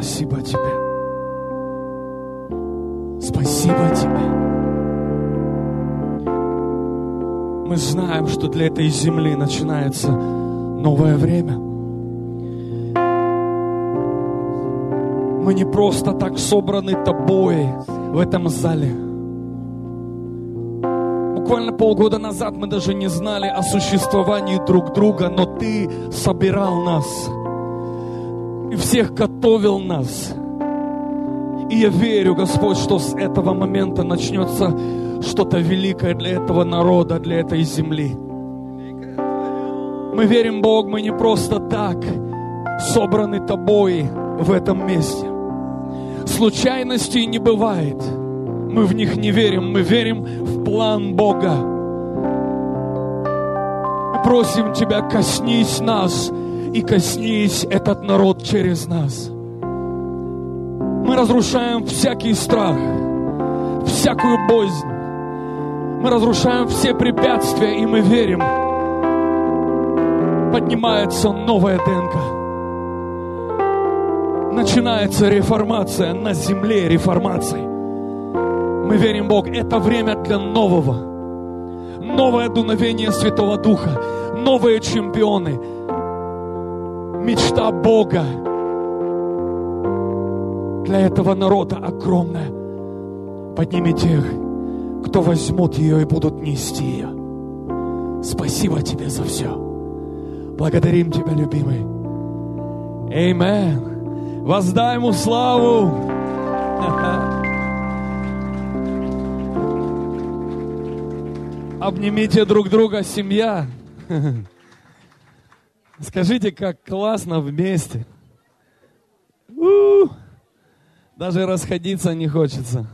спасибо Тебе. Спасибо Тебе. Мы знаем, что для этой земли начинается новое время. Мы не просто так собраны Тобой в этом зале. Буквально полгода назад мы даже не знали о существовании друг друга, но Ты собирал нас и всех готовил нас. И я верю, Господь, что с этого момента начнется что-то великое для этого народа, для этой земли. Мы верим, Бог, мы не просто так собраны Тобой в этом месте. Случайностей не бывает. Мы в них не верим. Мы верим в план Бога. Мы просим Тебя, коснись нас и коснись этот народ через нас. Мы разрушаем всякий страх, всякую боязнь. Мы разрушаем все препятствия, и мы верим. Поднимается новая ДНК. Начинается реформация на земле, реформации. Мы верим, Бог, это время для нового. Новое дуновение Святого Духа. Новые чемпионы. Мечта Бога для этого народа огромная. Подними тех, кто возьмут ее и будут нести ее. Спасибо Тебе за все. Благодарим Тебя, любимый. Аминь. Воздай Ему славу. Обнимите друг друга, семья. Скажите, как классно вместе. Даже расходиться не хочется.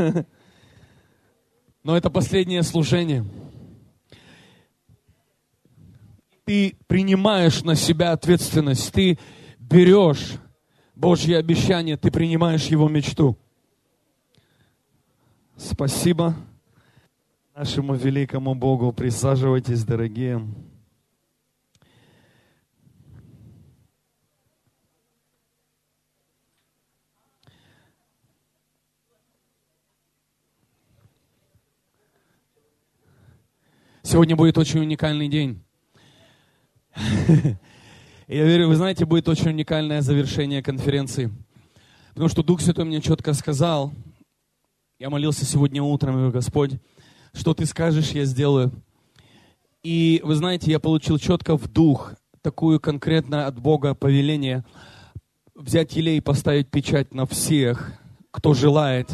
Но это последнее служение. Ты принимаешь на себя ответственность. Ты берешь Божье обещание, ты принимаешь Его мечту. Спасибо нашему великому Богу. Присаживайтесь, дорогие. Сегодня будет очень уникальный день. Я верю, вы знаете, будет очень уникальное завершение конференции. Потому что Дух Святой мне четко сказал, я молился сегодня утром, и говорю: Господь, что Ты скажешь, я сделаю. И вы знаете, я получил четко в дух такую конкретное от Бога повеление взять елей и поставить печать на всех, кто желает.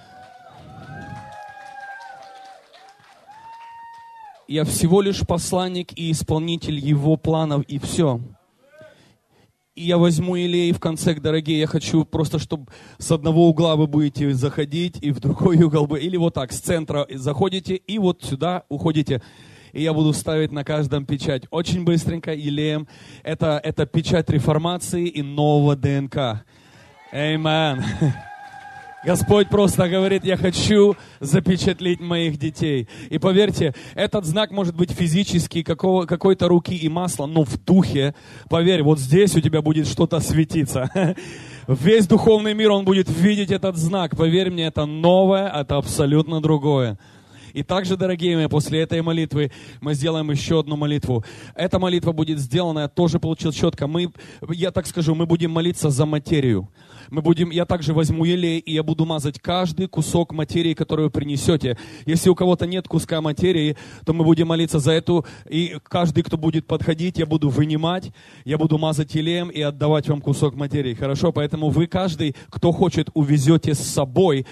Я всего лишь посланник и исполнитель Его планов, и все. И я возьму елей в конце, дорогие, я хочу просто, чтобы с одного угла вы будете заходить, и в другой угол, или вот так, с центра заходите, и вот сюда уходите. И я буду ставить на каждом печать. Очень быстренько, елеем. Это печать реформации и нового ДНК. Аминь. Господь просто говорит: я хочу запечатлеть моих детей. И поверьте, этот знак может быть физический, какой-то руки и масла, но в духе, поверь, вот здесь у тебя будет что-то светиться. Весь духовный мир, он будет видеть этот знак. Поверь мне, это новое, это абсолютно другое. И также, дорогие мои, после этой молитвы мы сделаем еще одну молитву. Эта молитва будет сделана, я тоже получил четко. Я так скажу, мы будем молиться за материю. Я также возьму елей, и я буду мазать каждый кусок материи, который вы принесете. Если у кого-то нет куска материи, то мы будем молиться за эту. И каждый, кто будет подходить, я буду вынимать, я буду мазать елеем и отдавать вам кусок материи. Хорошо? Поэтому вы каждый, кто хочет, увезете с собой.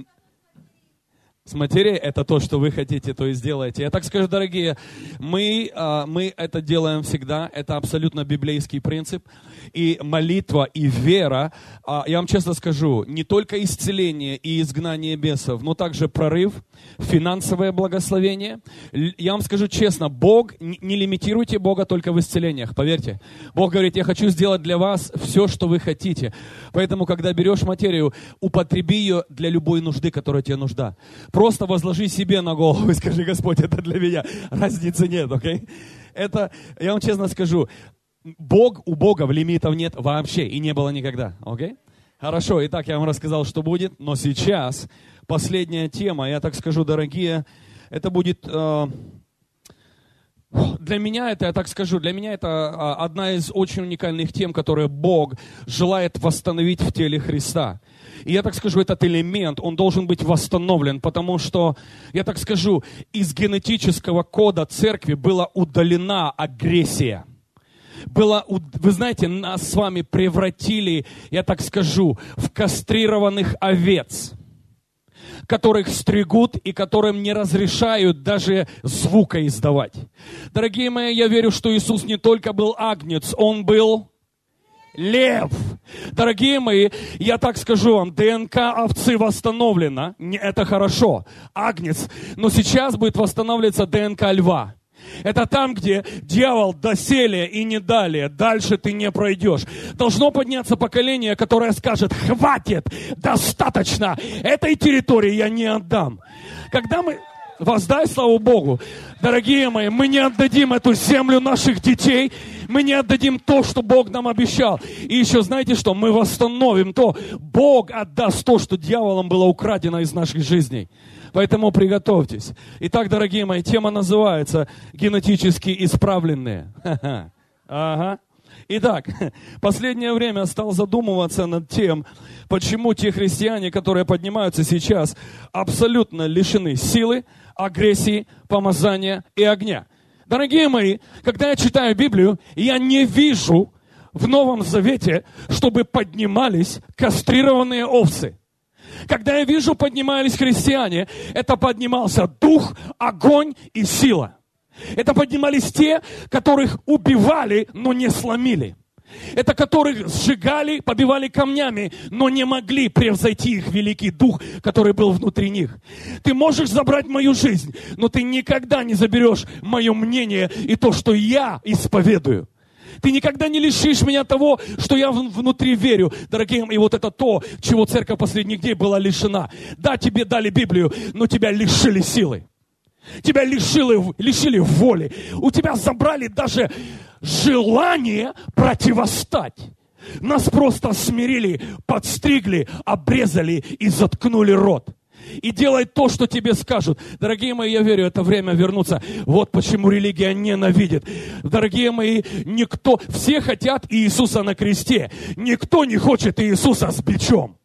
С материей это то, что вы хотите, то и сделаете. Я так скажу, дорогие, мы это делаем всегда. Это абсолютно библейский принцип. И молитва, и вера, я вам честно скажу, не только исцеление и изгнание бесов, но также прорыв, финансовое благословение. Я вам скажу честно, Бог, не лимитируйте Бога только в исцелениях, поверьте. Бог говорит: я хочу сделать для вас все, что вы хотите. Поэтому, когда берешь материю, употреби ее для любой нужды, которая тебе нужда. Просто возложи себе на голову и скажи: Господь, это для меня. Разницы нет, окей? Это, я вам честно скажу, у Бога лимитов нет вообще и не было никогда, окей? Хорошо, итак, я вам рассказал, что будет, но сейчас последняя тема, я так скажу, дорогие, это будет, для меня это, я так скажу, для меня это одна из очень уникальных тем, которые Бог желает восстановить в теле Христа. И я так скажу, этот элемент, он должен быть восстановлен, потому что, я так скажу, из генетического кода церкви была удалена агрессия. Вы знаете, нас с вами превратили, я так скажу, в кастрированных овец, которых стригут и которым не разрешают даже звука издавать. Дорогие мои, я верю, что Иисус не только был агнец, Он был лев. Дорогие мои, я так скажу вам, ДНК овцы восстановлена, это хорошо, агнец, но сейчас будет восстанавливаться ДНК льва. Это там, где дьявол доселе и не далее. Дальше ты не пройдешь. Должно подняться поколение, которое скажет: хватит, достаточно, этой территории я не отдам. Когда мы... Воздай славу Богу. Дорогие мои, мы не отдадим эту землю наших детей. Мы не отдадим то, что Бог нам обещал. И еще знаете что? Мы восстановим то. Бог отдаст то, что дьяволом было украдено из наших жизней. Поэтому приготовьтесь. Итак, дорогие мои, тема называется «Генетически исправленные». Ага. Итак, последнее время стал задумываться над тем, почему те христиане, которые поднимаются сейчас, абсолютно лишены силы, агрессии, помазания и огня. Дорогие мои, когда я читаю Библию, я не вижу в Новом Завете, чтобы поднимались кастрированные овцы. Когда я вижу, поднимались христиане, это поднимался дух, огонь и сила. Это поднимались те, которых убивали, но не сломили. Это которых сжигали, побивали камнями, но не могли превзойти их великий дух, который был внутри них. Ты можешь забрать мою жизнь, но ты никогда не заберешь мое мнение и то, что я исповедую. Ты никогда не лишишь меня того, что я внутри верю, дорогие. И вот это то, чего церковь последних дней была лишена. Да, тебе дали Библию, но тебя лишили силы. Тебя лишили воли. У тебя забрали даже желание противостать. Нас просто смирили, подстригли, обрезали и заткнули рот. И делай то, что тебе скажут. Дорогие мои, я верю, это время вернуться. Вот почему религия ненавидит. Дорогие мои, все хотят Иисуса на кресте. Никто не хочет Иисуса с бичом.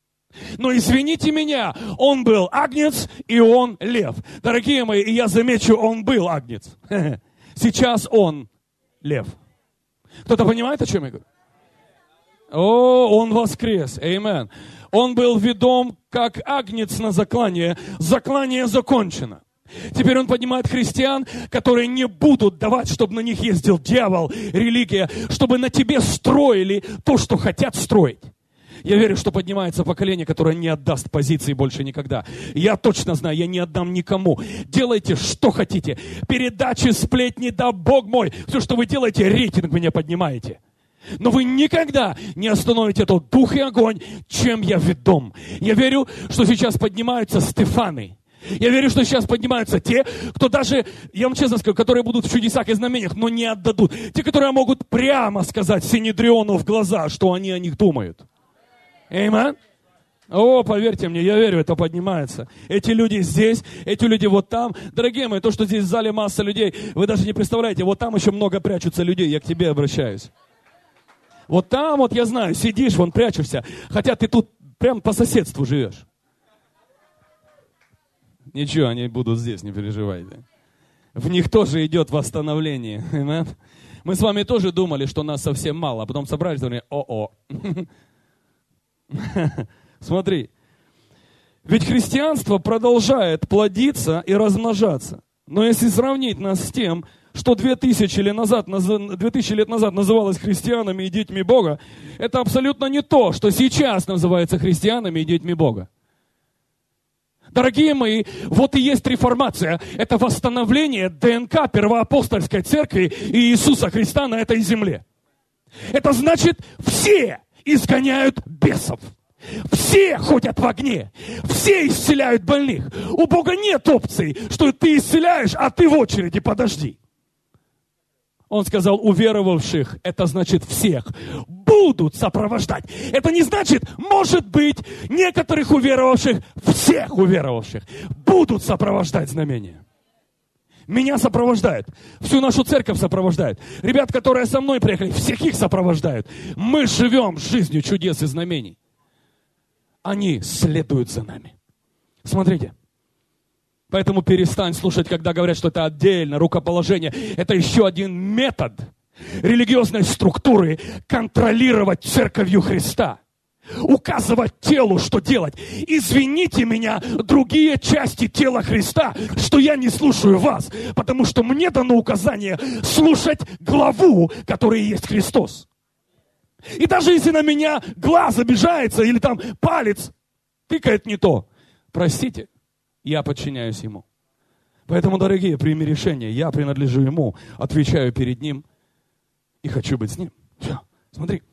Но извините меня, Он был агнец и Он лев. Дорогие мои, и я замечу, Он был агнец. Сейчас Он лев. Кто-то понимает, о чем я говорю? О, Он воскрес. Аминь. Он был ведом как агнец на заклание. Заклание закончено. Теперь Он поднимает христиан, которые не будут давать, чтобы на них ездил дьявол, религия, чтобы на тебе строили то, что хотят строить. Я верю, что поднимается поколение, которое не отдаст позиции больше никогда. Я точно знаю, я не отдам никому. Делайте, что хотите. Передачи, сплетни, да Бог мой. Все, что вы делаете, рейтинг меня поднимаете. Но вы никогда не остановите тот дух и огонь, чем я ведом. Я верю, что сейчас поднимаются Стефаны. Я верю, что сейчас поднимаются те, кто даже, я вам честно скажу, которые будут в чудесах и знамениях, но не отдадут. Те, которые могут прямо сказать Синедриону в глаза, что они о них думают. Аминь. О, поверьте мне, я верю, это поднимается. Эти люди здесь, эти люди вот там. Дорогие мои, то, что здесь в зале масса людей, вы даже не представляете, вот там еще много прячутся людей, я к тебе обращаюсь. Вот там, вот я знаю, сидишь, вон прячешься, хотя ты тут прям по соседству живешь. Ничего, они будут здесь, не переживайте. В них тоже идет восстановление. Мы с вами тоже думали, что нас совсем мало, а потом собрались и говорили: о-о. Смотри, ведь христианство продолжает плодиться и размножаться. Но если сравнить нас с тем, что 2000 лет назад называлось христианами и детьми Бога, это абсолютно не то, что сейчас называется христианами и детьми Бога. Дорогие мои, вот и есть реформация. Это восстановление ДНК первоапостольской церкви и Иисуса Христа на этой земле. Это значит, все изгоняют бесов. Все ходят в огне. Все исцеляют больных. У Бога нет опции, что ты исцеляешь, а ты в очереди подожди. Он сказал: уверовавших, это значит всех. будут сопровождать. Это не значит, может быть, некоторых уверовавших, всех уверовавших будут сопровождать знамения. Меня сопровождают. Всю нашу церковь сопровождают. Ребят, которые со мной приехали, всех их сопровождают. Мы живем жизнью чудес и знамений. Они следуют за нами. Смотрите. Поэтому перестань слушать, когда говорят, что это отдельно, рукоположение. Это еще один метод религиозной структуры контролировать церковью Христа. Указывать телу, что делать. Извините меня, другие части тела Христа, что я не слушаю вас, потому что мне дано указание слушать главу, которая есть Христос. И даже если на меня глаз обижается или там палец тыкает не то, простите, я подчиняюсь Ему. Поэтому, дорогие, прими решение, я принадлежу Ему, отвечаю перед Ним и хочу быть с Ним. Все, смотри.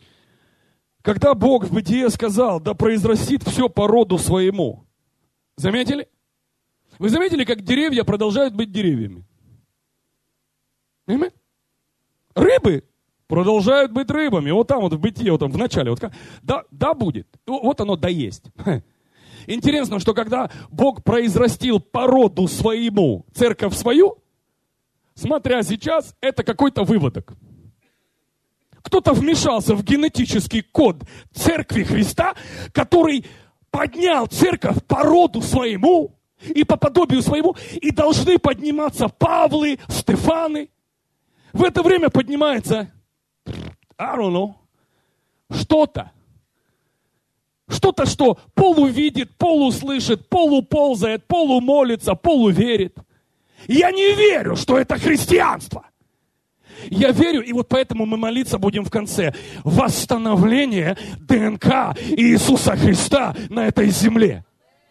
Когда Бог в Бытие сказал, да произрастит все по роду своему. Заметили? Вы заметили, как деревья продолжают быть деревьями? Понимаете? Рыбы продолжают быть рыбами. Вот там вот в Бытие, вот там в начале. Вот, да будет. Вот оно да есть. Интересно, что когда Бог произрастил по роду своему церковь свою, смотря сейчас, это какой-то выводок. Кто-то вмешался в генетический код церкви Христа, который поднял церковь по роду своему и по подобию своему, и должны подниматься Павлы, Стефаны. В это время поднимается, I don't know, что-то. Что-то, что полувидит, полуслышит, полуползает, полумолится, полуверит. Я не верю, что это христианство. Я верю, и вот поэтому мы молиться будем в конце. Восстановление ДНК Иисуса Христа на этой земле.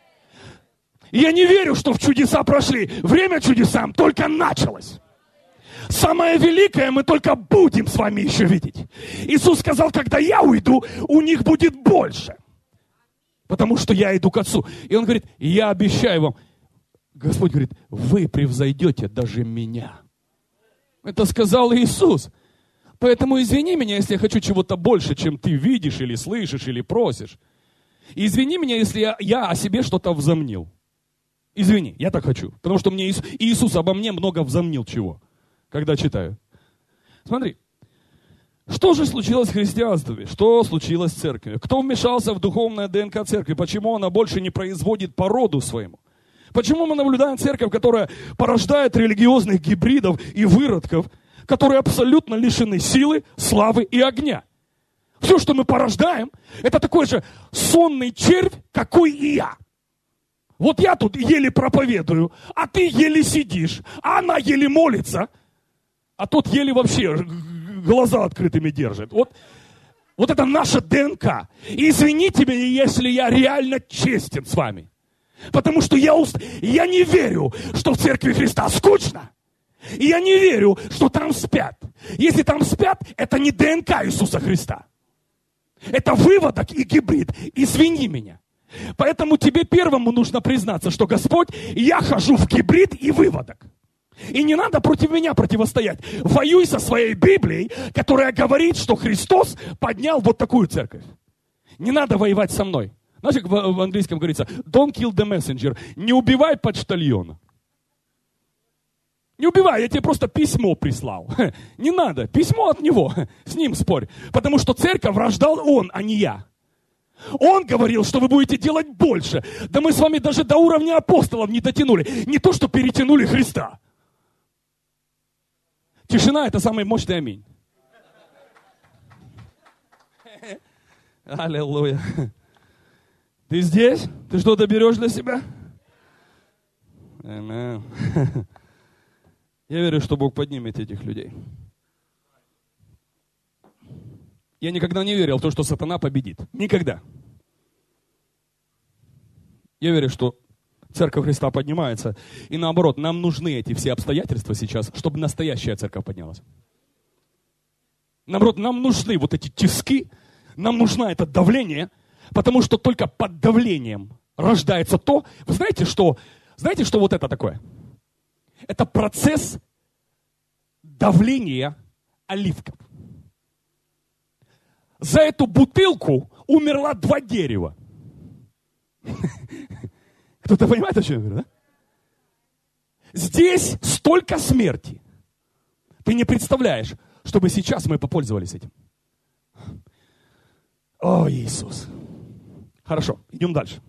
Я не верю, что в чудеса прошли. Время чудесам только началось. Самое великое мы только будем с вами еще видеть. Иисус сказал, когда я уйду, у них будет больше. Потому что я иду к Отцу. И Он говорит, я обещаю вам. Господь говорит, вы превзойдете даже меня. Это сказал Иисус. Поэтому извини меня, если я хочу чего-то больше, чем ты видишь, или слышишь, или просишь. И извини меня, если я о себе что-то взомнил. Извини, я так хочу. Потому что мне Иисус обо мне много взомнил чего, когда читаю. Смотри. Что же случилось в христианстве? Что случилось в церкви? Кто вмешался в духовное ДНК церкви? Почему она больше не производит по роду своему? Почему мы наблюдаем церковь, которая порождает религиозных гибридов и выродков, которые абсолютно лишены силы, славы и огня? Все, что мы порождаем, это такой же сонный червь, какой и я. Вот я тут еле проповедую, а ты еле сидишь, а она еле молится, а тот еле вообще глаза открытыми держит. Вот это наша ДНК. И извините меня, если я реально честен с вами. Потому что я не верю, что в церкви Христа скучно. И я не верю, что там спят. Если там спят, это не ДНК Иисуса Христа. Это выводок и гибрид. Извини меня. Поэтому тебе первому нужно признаться, что Господь, я хожу в гибрид и выводок. И не надо против меня противостоять. Воюй со своей Библией, которая говорит, что Христос поднял вот такую церковь. Не надо воевать со мной. Знаете, как в английском говорится, don't kill the messenger. Не убивай почтальона. Не убивай, я тебе просто письмо прислал. Не надо, письмо от него, с ним спорь. Потому что церковь рождал он, а не я. Он говорил, что вы будете делать больше. Да мы с вами даже до уровня апостолов не дотянули. Не то, что перетянули Христа. Тишина – это самый мощный аминь. Аллилуйя. Ты здесь? Ты что-то берешь для себя? Аминь. Я верю, что Бог поднимет этих людей. Я никогда не верил в то, что сатана победит. Никогда. Я верю, что церковь Христа поднимается. И наоборот, нам нужны эти все обстоятельства сейчас, чтобы настоящая церковь поднялась. Наоборот, нам нужны вот эти тиски, нам нужно это давление, потому что только под давлением рождается то. Вы знаете, что вот это такое? Это процесс давления оливков. За эту бутылку умерло 2 дерева. Кто-то понимает, о чем я говорю, да? Здесь столько смерти. Ты не представляешь, чтобы сейчас мы попользовались этим. О, Иисус. Хорошо, идем дальше.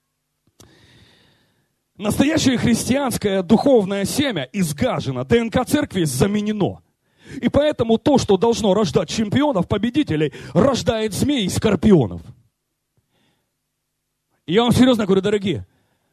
Настоящее христианское духовное семя изгажено, ДНК церкви заменено. И поэтому то, что должно рождать чемпионов, победителей, рождает змей и скорпионов. И я вам серьезно говорю, дорогие.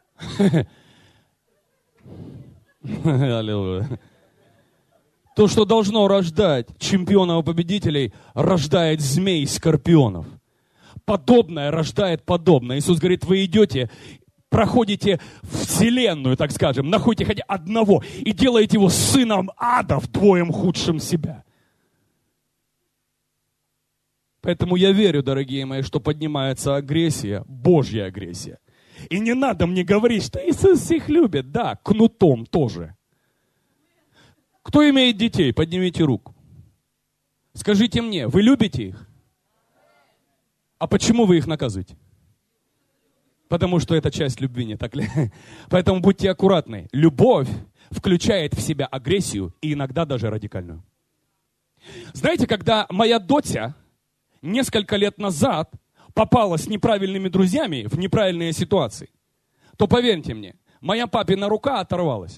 Аллилуйя. То, что должно рождать чемпионов и победителей, рождает змей и скорпионов. Подобное рождает подобное. Иисус говорит, вы идете, проходите вселенную, так скажем, находите хотя одного и делаете его сыном ада, вдвое худшим себя. Поэтому я верю, дорогие мои, что поднимается агрессия, Божья агрессия. И не надо мне говорить, что Иисус всех любит. Да, кнутом тоже. Кто имеет детей? Поднимите руку. Скажите мне, вы любите их? А почему вы их наказываете? Потому что это часть любви, не так ли? Поэтому будьте аккуратны. Любовь включает в себя агрессию и иногда даже радикальную. Знаете, когда моя дочь несколько лет назад попала с неправильными друзьями в неправильные ситуации, то поверьте мне, моя папина рука оторвалась.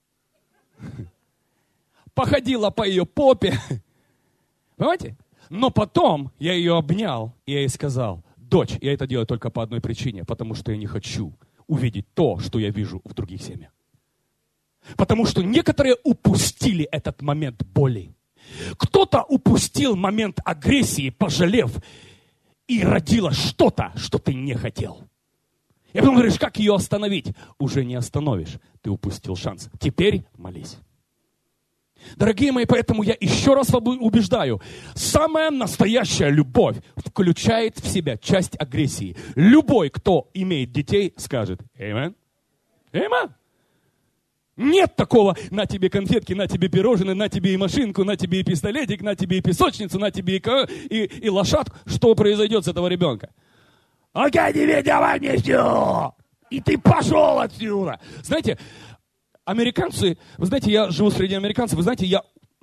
Походила по ее попе. Понимаете? Но потом я ее обнял, и я ей сказал, дочь, я это делаю только по одной причине, потому что я не хочу увидеть то, что я вижу в других семьях. Потому что некоторые упустили этот момент боли. Кто-то упустил момент агрессии, пожалев, и родилось что-то, что ты не хотел. И потом говоришь, как ее остановить? Уже не остановишь, ты упустил шанс. Теперь молись. Дорогие мои, поэтому я еще раз убеждаю, самая настоящая любовь включает в себя часть агрессии. Любой, кто имеет детей, скажет «Аминь». Аминь. Нет такого, на тебе конфетки, на тебе пирожные, на тебе и машинку, на тебе и пистолетик, на тебе и песочницу, на тебе и лошадку. Что произойдет с этого ребенка? «Окей, тебе давай мне все! И ты пошел отсюда!» Знаете, американцы, вы знаете, я живу среди американцев, вы знаете,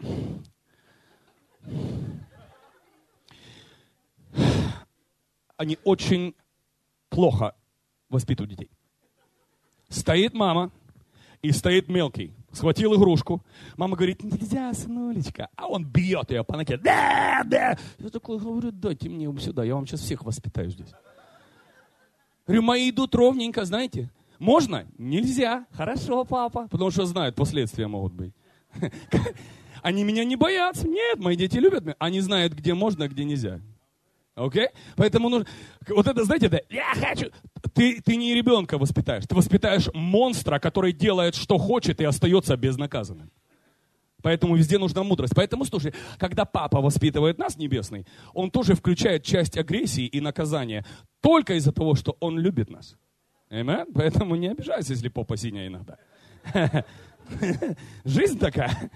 они очень плохо воспитывают детей. Стоит мама, и стоит мелкий, схватил игрушку. Мама говорит, нельзя, сынулечка. А он бьет ее по ноге. Да, да. Я такой говорю, дайте мне сюда, я вам сейчас всех воспитаю здесь. Говорю, мои идут ровненько, знаете. Можно? Нельзя. Хорошо, папа. Потому что знают, последствия могут быть. Они меня не боятся. Нет, мои дети любят меня. Они знают, где можно, а где нельзя. Окей? Поэтому нужно... Вот это, знаете, это... Я хочу... Ты не ребенка воспитаешь. Ты воспитаешь монстра, который делает, что хочет, и остается безнаказанным. Поэтому везде нужна мудрость. Поэтому, слушай, когда папа воспитывает нас, небесный, он тоже включает часть агрессии и наказания только из-за того, что он любит нас. Аминь? Поэтому не обижайся, если попа синяя иногда. Жизнь такая.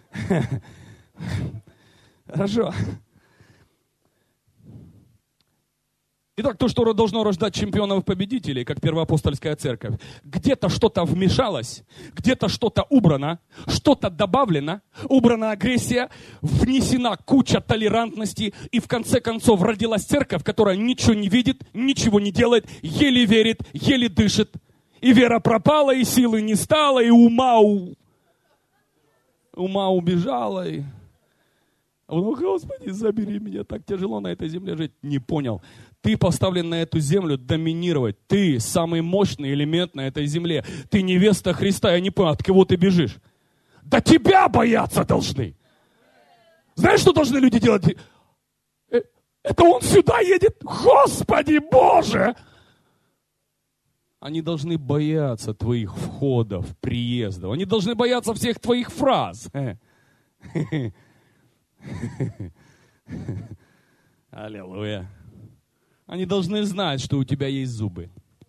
Хорошо. Итак, то, что должно рождать чемпионов и победителей, как первоапостольская церковь, где-то что-то вмешалось, где-то что-то убрано, что-то добавлено, убрана агрессия, внесена куча толерантности, и в конце концов родилась церковь, которая ничего не видит, ничего не делает, еле верит, еле дышит. И вера пропала, и силы не стало, и ума убежала, и... Ну, Господи, забери меня, так тяжело на этой земле жить. Не понял. Ты поставлен на эту землю доминировать. Ты самый мощный элемент на этой земле. Ты невеста Христа. Я не понял, от кого ты бежишь? Да тебя бояться должны. Знаешь, что должны люди делать? Это он сюда едет? Господи Боже! Они должны бояться твоих входов, приездов. Они должны бояться всех твоих фраз. Аллилуйя. Они должны знать, что у тебя есть зубы.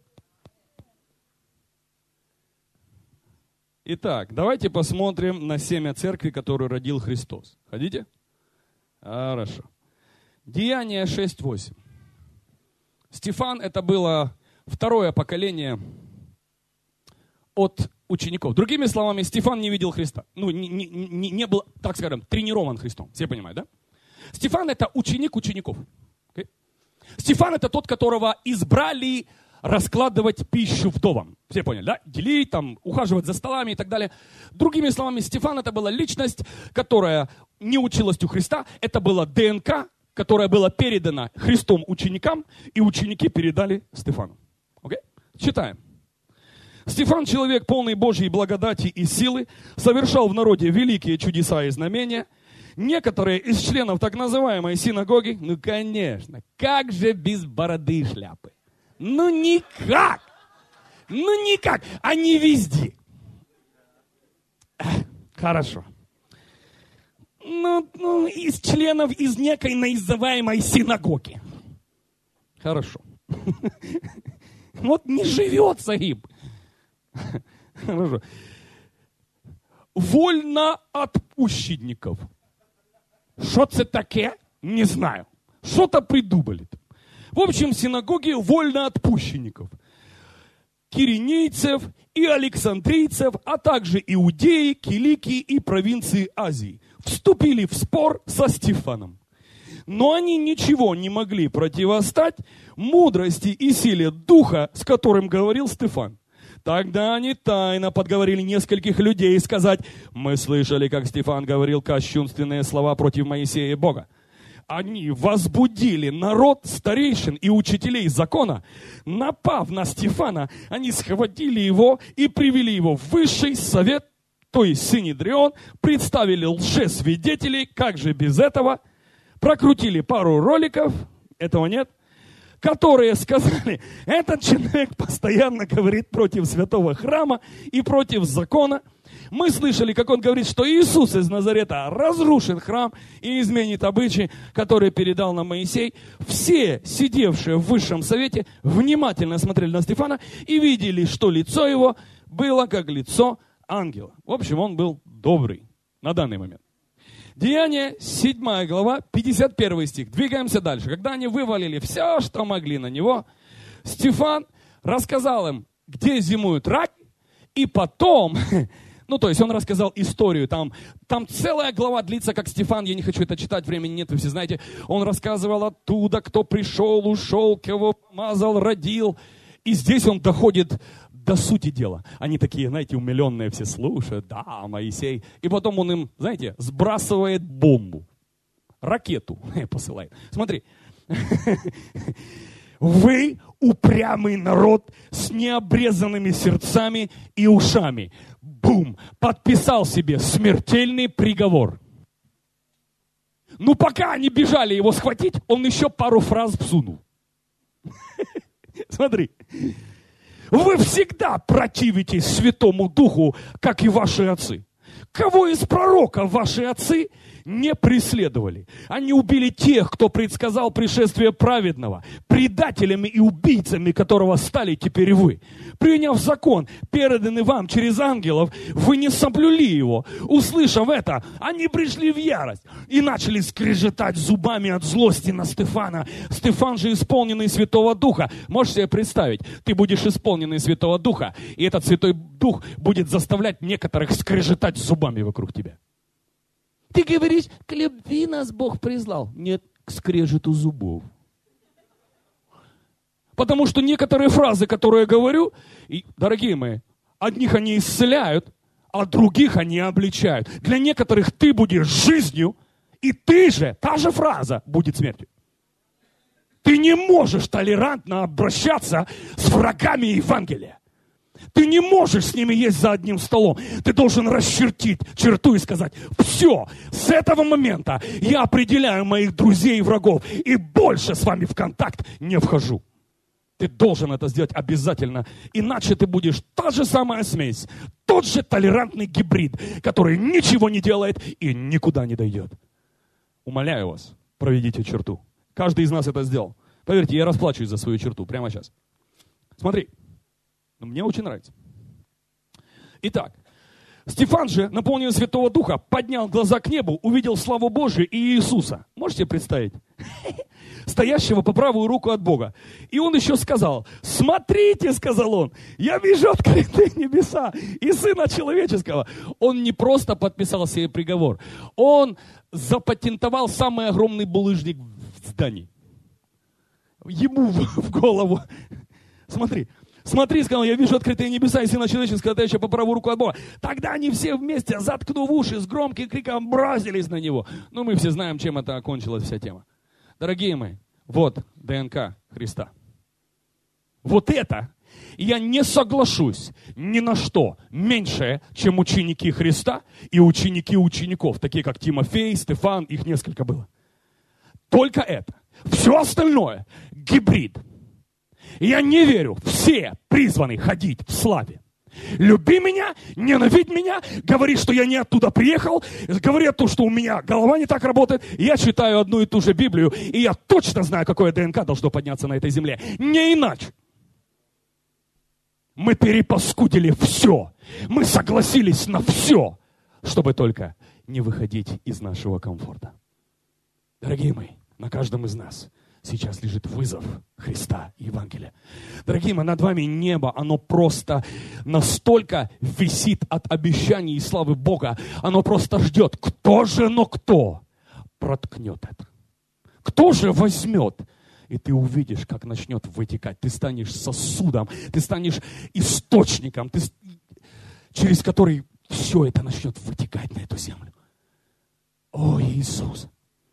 Итак, давайте посмотрим на семя церкви, которую родил Христос. Хотите? Хорошо. Деяния 6:8. Стефан это было второе поколение от учеников. Другими словами, Стефан не видел Христа. Не был, так скажем, тренирован Христом. Все понимают, да? Стефан это ученик учеников. Okay? Стефан это тот, которого избрали раскладывать пищу вдовам. Все поняли, да? Делить, там, ухаживать за столами и так далее. Другими словами, Стефан это была личность, которая не училась у Христа. Это была ДНК, которая была передана Христом ученикам, и ученики передали Стефану. Okay? Читаем. Стефан, человек полный Божьей благодати и силы, совершал в народе великие чудеса и знамения. Некоторые из членов так называемой синагоги, ну конечно, как же без бороды и шляпы? Ну никак, они везде. Хорошо. Из членов из некой называемой синагоги. Хорошо. Вот не живется им. Хорошо. Вольноотпущенников. Что это такое? Не знаю. Что-то придумали. В общем, синагоги вольноотпущенников. Киринейцев и александрийцев, а также иудеи, киликии и провинции Азии вступили в спор со Стефаном. Но они ничего не могли противостать мудрости и силе духа, с которым говорил Стефан. Тогда они тайно подговорили нескольких людей сказать: «Мы слышали, как Стефан говорил кощунственные слова против Моисея и Бога». Они возбудили народ, старейшин и учителей закона. Напав на Стефана, они схватили его и привели его в высший совет, то есть Синедрион, представили лжесвидетелей, как же без этого, прокрутили пару роликов, этого нет, которые сказали: этот человек постоянно говорит против святого храма и против закона. Мы слышали, как он говорит, что Иисус из Назарета разрушит храм и изменит обычаи, которые передал нам Моисей. Все, сидевшие в высшем совете, внимательно смотрели на Стефана и видели, что лицо его было как лицо ангела. В общем, он был добрый на данный момент. Деяния, 7 глава, 51 стих. Двигаемся дальше. Когда они вывалили все, что могли на него, Стефан рассказал им, где зимуют раки, и потом, то есть он рассказал историю, там целая глава длится, как Стефан, я не хочу это читать, времени нет, вы все знаете. Он рассказывал оттуда, кто пришел, ушел, кого помазал, родил. И здесь он доходит до сути дела. Они такие, знаете, умиленные все слушают. Да, Моисей. И потом он им, знаете, сбрасывает бомбу. Ракету посылает. Смотри. Вы упрямый народ с необрезанными сердцами и ушами. Бум! Подписал себе смертельный приговор. Пока они бежали его схватить, он еще пару фраз всунул. Смотри. Вы всегда противитесь Святому Духу, как и ваши отцы. Кого из пророков ваши отцы не преследовали? Они убили тех, кто предсказал пришествие праведного, предателями и убийцами которого стали теперь вы. Приняв закон, переданный вам через ангелов, вы не соблюли его. Услышав это, они пришли в ярость и начали скрежетать зубами от злости на Стефана. Стефан же исполненный Святого Духа. Можешь себе представить, ты будешь исполненный Святого Духа, и этот Святой Дух будет заставлять некоторых скрежетать зубами вокруг тебя. Ты говоришь, к любви нас Бог призвал. Нет, к скрежету зубов. Потому что некоторые фразы, которые я говорю, дорогие мои, одних они исцеляют, а других они обличают. Для некоторых ты будешь жизнью, и ты же, та же фраза, будет смертью. Ты не можешь толерантно обращаться с врагами Евангелия. Ты не можешь с ними есть за одним столом. Ты должен расчертить черту и сказать: все, с этого момента я определяю моих друзей и врагов, и больше с вами в контакт не вхожу. Ты должен это сделать обязательно, иначе ты будешь та же самая смесь, тот же толерантный гибрид, который ничего не делает и никуда не дойдет. Умоляю вас, проведите черту. Каждый из нас это сделал. Поверьте, я расплачусь за свою черту прямо сейчас. Смотри. Мне очень нравится. Итак, Стефан же, наполненный Святого Духа, поднял глаза к небу, увидел славу Божию и Иисуса. Можете представить? стоящего по правую руку от Бога. И он еще сказал, смотрите, сказал он, я вижу открытые небеса и Сына Человеческого. Он не просто подписал себе приговор, он запатентовал самый огромный булыжник в здании. Ему в голову. Смотри, сказал, я вижу открытые небеса и Сына Человеческого, стоящего по правую руку от Бога. Тогда они все вместе, заткнув уши, с громким криком бросились на него. Ну, мы все знаем, чем это окончилась вся тема. Дорогие мои, вот ДНК Христа. Вот это я не соглашусь ни на что меньшее, чем ученики Христа и ученики учеников, такие как Тимофей, Стефан, их несколько было. Только это. Все остальное – гибрид. Я не верю, все призваны ходить в славе. Люби меня, ненавидь меня, говори, что я не оттуда приехал, говори то, что у меня голова не так работает. Я читаю одну и ту же Библию, и я точно знаю, какое ДНК должно подняться на этой земле. Не иначе. Мы перепаскудили все. Мы согласились на все, чтобы только не выходить из нашего комфорта. Дорогие мои, на каждом из нас сейчас лежит вызов Христа и Евангелия. Дорогие мои, над вами небо, оно просто настолько висит от обещаний и славы Бога. Оно просто ждет, кто проткнет это. Кто же возьмет? И ты увидишь, как начнет вытекать. Ты станешь сосудом, ты станешь источником, через который все это начнет вытекать на эту землю. О, Иисус!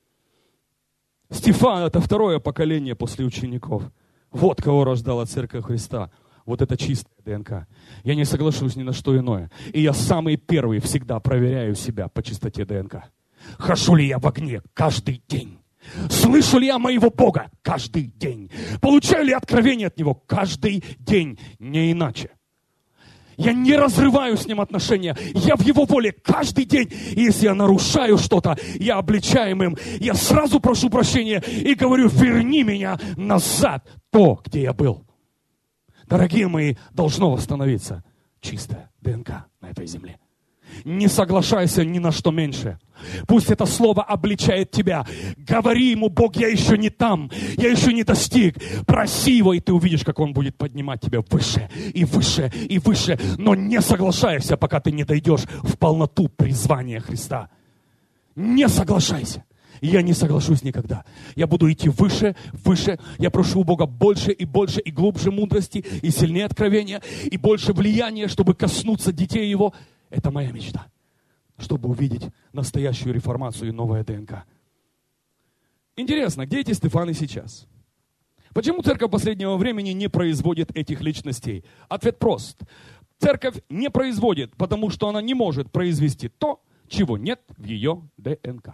Стефан – это второе поколение после учеников. Вот кого рождала Церковь Христа. Вот это чистая ДНК. Я не соглашусь ни на что иное. И я самый первый всегда проверяю себя по чистоте ДНК. Хожу ли я в огне каждый день? Слышу ли я моего Бога каждый день? Получаю ли откровение от Него каждый день? Не иначе. Я не разрываю с Ним отношения. Я в Его воле каждый день. И если я нарушаю что-то, я обличаемым. Я сразу прошу прощения и говорю, верни меня назад, то, где я был. Дорогие мои, должно восстановиться чистая ДНК на этой земле. Не соглашайся ни на что меньше. Пусть это слово обличает тебя. Говори ему, Бог, я еще не там, я еще не достиг. Проси его, и ты увидишь, как он будет поднимать тебя выше и выше и выше. Но не соглашайся, пока ты не дойдешь в полноту призвания Христа. Не соглашайся. Я не соглашусь никогда. Я буду идти выше, выше. Я прошу у Бога больше и больше и глубже мудрости, и сильнее откровения, и больше влияния, чтобы коснуться детей Его. Это моя мечта, чтобы увидеть настоящую реформацию и новое ДНК. Интересно, где эти Стефаны сейчас? Почему церковь последнего времени не производит этих личностей? Ответ прост. Церковь не производит, потому что она не может произвести то, чего нет в ее ДНК.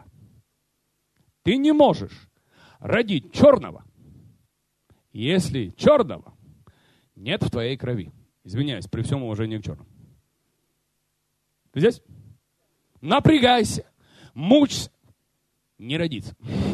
Ты не можешь родить черного, если черного нет в твоей крови. Извиняюсь, при всем уважении к черным. Ты здесь? Напрягайся, мучься, не родиться.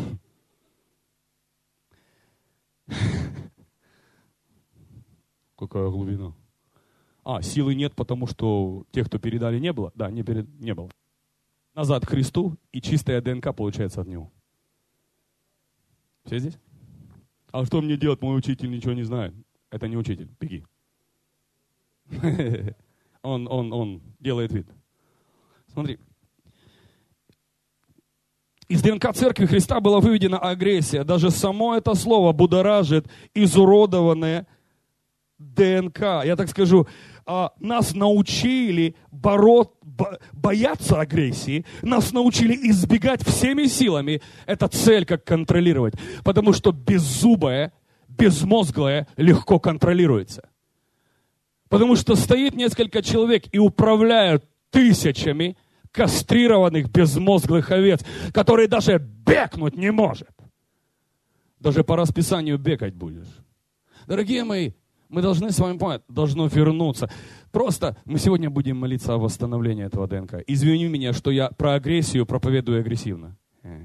Какая глубина. Силы нет, потому что тех, кто передали, не было? Да, не было. Назад к Христу, и чистая ДНК получается от Него. Все здесь? А что мне делать? Мой учитель ничего не знает. Это не учитель. Беги. Он делает вид. Смотри. Из ДНК Церкви Христа была выведена агрессия. Даже само это слово будоражит изуродованное ДНК. Я так скажу, нас научили бояться агрессии, нас научили избегать всеми силами. Это цель, как контролировать. Потому что беззубое, безмозглое легко контролируется. Потому что стоит несколько человек и управляют тысячами кастрированных безмозглых овец, которые даже бекнуть не может. Даже по расписанию бекать будешь. Дорогие мои, мы должны с вами понять, должно вернуться. Просто мы сегодня будем молиться о восстановлении этого ДНК. Извини меня, что я про агрессию проповедую агрессивно.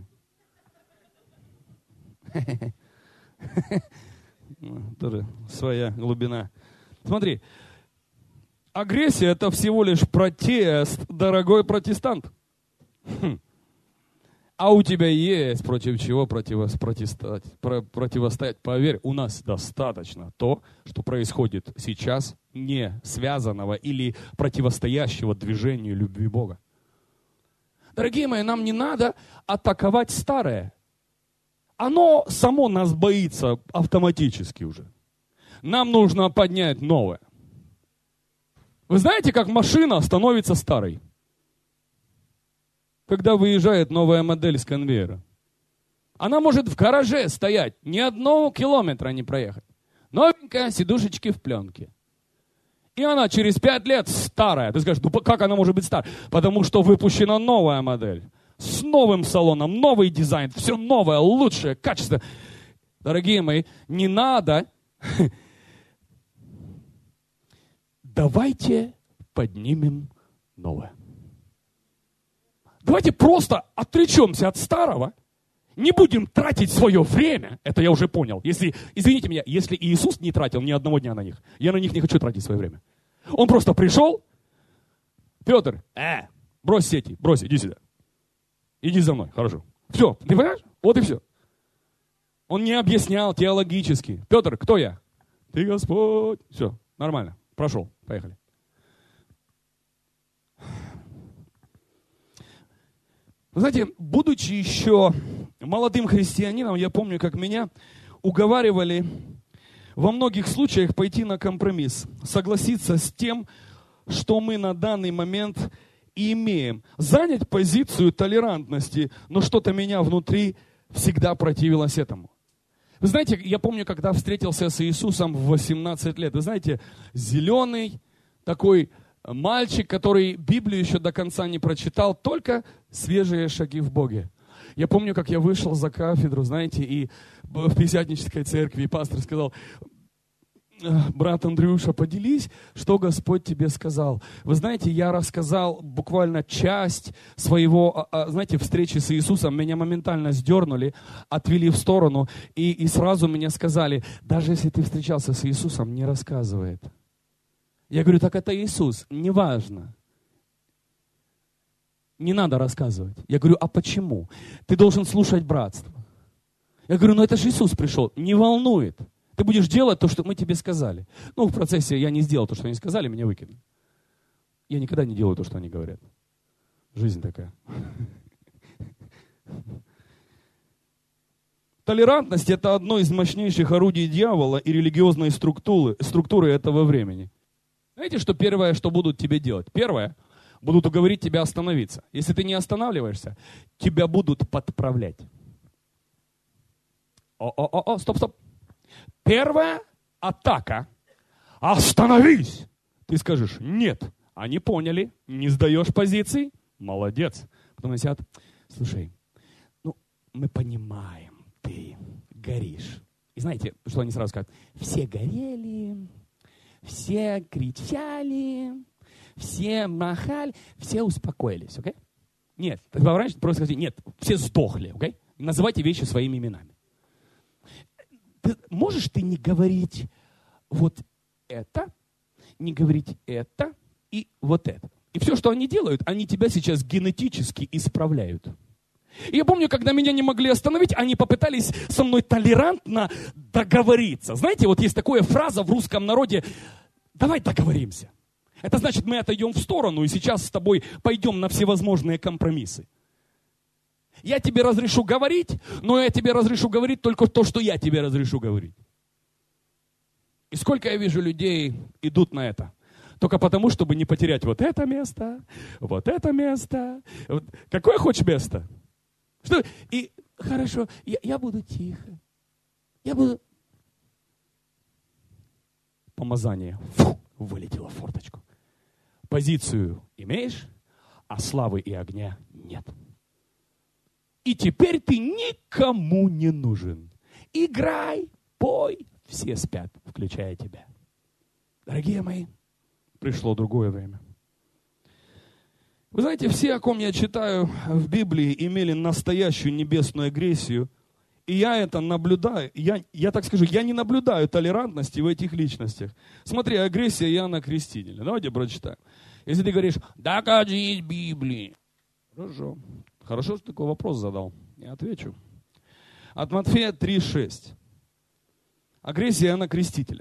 Тоже своя глубина. Смотри. Агрессия – это всего лишь протест, дорогой протестант. А у тебя есть против чего противостоять. Поверь, у нас достаточно то, что происходит сейчас, не связанного или противостоящего движению любви Бога. Дорогие мои, нам не надо атаковать старое. Оно само нас боится автоматически уже. Нам нужно поднять новое. Вы знаете, как машина становится старой? Когда выезжает новая модель с конвейера. Она может в гараже стоять, ни одного километра не проехать. Новенькая, сидушечки в пленке. И она через 5 лет старая. Ты скажешь, ну как она может быть старой? Потому что выпущена новая модель. С новым салоном, новый дизайн. Все новое, лучшее, качество. Дорогие мои, не надо. Давайте поднимем новое. Давайте просто отречемся от старого, не будем тратить свое время, это я уже понял. Если, извините меня, если Иисус не тратил ни одного дня на них, я на них не хочу тратить свое время. Он просто пришел, Петр, брось сети, брось, иди сюда. Иди за мной, хорошо. Все, ты понимаешь? Вот и все. Он не объяснял теологически. Петр, кто я? Ты Господь. Все, нормально, прошел, поехали. Вы знаете, будучи еще молодым христианином, я помню, как меня уговаривали во многих случаях пойти на компромисс, согласиться с тем, что мы на данный момент имеем, занять позицию толерантности, но что-то меня внутри всегда противилось этому. Вы знаете, я помню, когда встретился с Иисусом в 18 лет, вы знаете, зеленый такой мальчик, который Библию еще до конца не прочитал, только свежие шаги в Боге. Я помню, как я вышел за кафедру, знаете, и в Пятидесятнической церкви, и пастор сказал: брат Андрюша, поделись, что Господь тебе сказал. Вы знаете, я рассказал буквально часть своего, знаете, встречи с Иисусом. Меня моментально сдернули, отвели в сторону, и сразу мне сказали: даже если ты встречался с Иисусом, не рассказывай это. Я говорю, так это Иисус, неважно. Не надо рассказывать. Я говорю, а почему? Ты должен слушать братство. Я говорю, ну это же Иисус пришел, не волнует. Ты будешь делать то, что мы тебе сказали. Ну, в процессе я не сделал то, что они сказали, меня выкинули. Я никогда не делаю то, что они говорят. Жизнь такая. Толерантность – это одно из мощнейших орудий дьявола и религиозной структуры этого времени. Знаете, что первое, что будут тебе делать? Первое, будут уговорить тебя остановиться. Если ты не останавливаешься, тебя будут подправлять. Стоп. Первая атака. Остановись! Ты скажешь, нет. Они поняли, не сдаешь позиции. Молодец. Потом они сидят, слушай, ну, мы понимаем, ты горишь. И знаете, что они сразу скажут? Все горели, все кричали, все махали, все успокоились, окей? Нет, раньше просто скажите, нет, все сдохли, окей? Называйте вещи своими именами. Можешь ты не говорить вот это, не говорить это и вот это. И все, что они делают, они тебя сейчас генетически исправляют. И я помню, когда меня не могли остановить, они попытались со мной толерантно договориться. Знаете, вот есть такая фраза в русском народе: давай договоримся. Это значит, мы отойдем в сторону и сейчас с тобой пойдем на всевозможные компромиссы. Я тебе разрешу говорить, но я тебе разрешу говорить только то, что я тебе разрешу говорить. И сколько я вижу людей идут на это. Только потому, чтобы не потерять вот это место, вот это место. Вот. Какое хочешь место? Что? И хорошо, я буду тихо. Я буду... Помазание. Вылетело в форточку. Позицию имеешь, а славы и огня нет. И теперь ты никому не нужен. Играй, пой, все спят, включая тебя. Дорогие мои, пришло другое время. Вы знаете, все, о ком я читаю в Библии, имели настоящую небесную агрессию. И я это наблюдаю. Я так скажу, я не наблюдаю толерантности в этих личностях. Смотри, агрессия Иоанна Крестителя. Давайте прочитаем. Если ты говоришь, докажи из Библии. Хорошо. Хорошо, что такой вопрос задал. Я отвечу. От Матфея 3:6. Агрессия Иоанна Крестителя.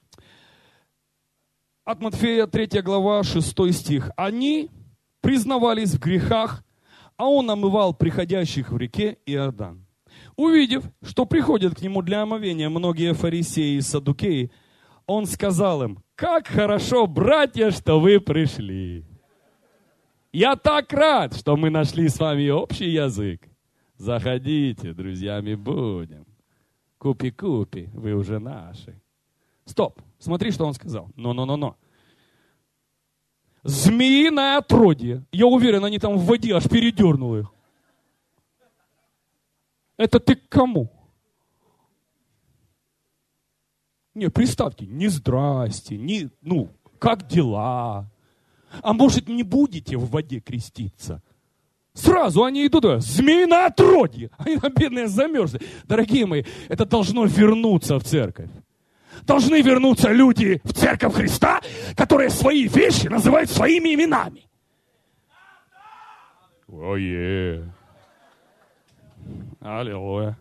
От Матфея 3 глава 6 стих. Они признавались в грехах, а он омывал приходящих в реке Иордан. Увидев, что приходят к нему для омовения многие фарисеи и саддукеи, он сказал им: как хорошо, братья, что вы пришли. Я так рад, что мы нашли с вами общий язык. Заходите, друзьями будем. Купи-купи, вы уже наши. Стоп, смотри, что он сказал. Но. Змеиное отродье. Я уверен, они там в воде аж передернули их. Это ты к кому? Не, представьте, не здрасте, не, как дела? А может, не будете в воде креститься? Сразу они идут, змеиное отродье. Они там бедные замерзли. Дорогие мои, это должно вернуться в церковь. Должны вернуться люди в церковь Христа, которые свои вещи называют своими именами. Ое. Аллилуйя.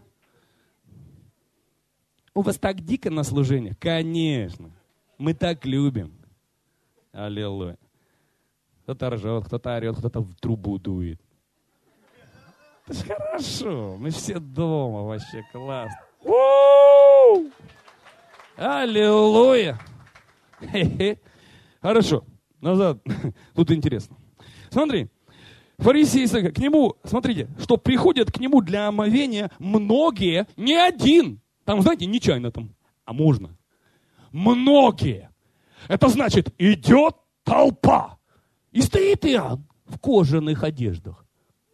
У вас так дико на служение? Конечно. Мы так любим. Аллилуйя. Кто-то ржет, кто-то орет, кто-то в трубу дует. Это же хорошо. Мы все дома. Вообще классно. У-у-у! Аллилуйя. Хорошо. Назад. Тут интересно. Смотри. Фарисеи к нему, смотрите, что приходят к нему для омовения многие, не один. Там, знаете, нечаянно там, а можно. Многие. Это значит, идет толпа. И стоит Иоанн в кожаных одеждах.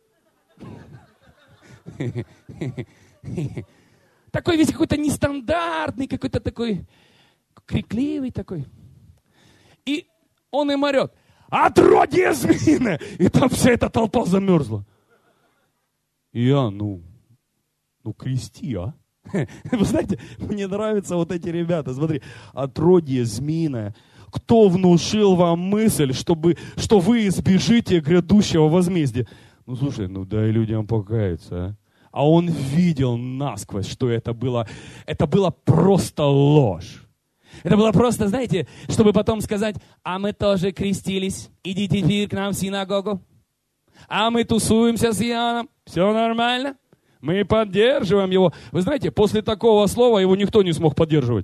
Такой весь какой-то нестандартный, какой-то такой крикливый такой. И он им орет: отродье змеиное! И там вся эта толпа замерзла. Иоанн, крести, а? Вы знаете, мне нравятся вот эти ребята. Смотри, отродье змеиное. Кто внушил вам мысль, что вы избежите грядущего возмездия? Слушай, дай людям покаяться, а? А он видел насквозь, что это было просто ложь. Это было просто, знаете, чтобы потом сказать: а мы тоже крестились, идите теперь к нам в синагогу. А мы тусуемся с Иоанном, все нормально, мы поддерживаем его. Вы знаете, после такого слова его никто не смог поддерживать.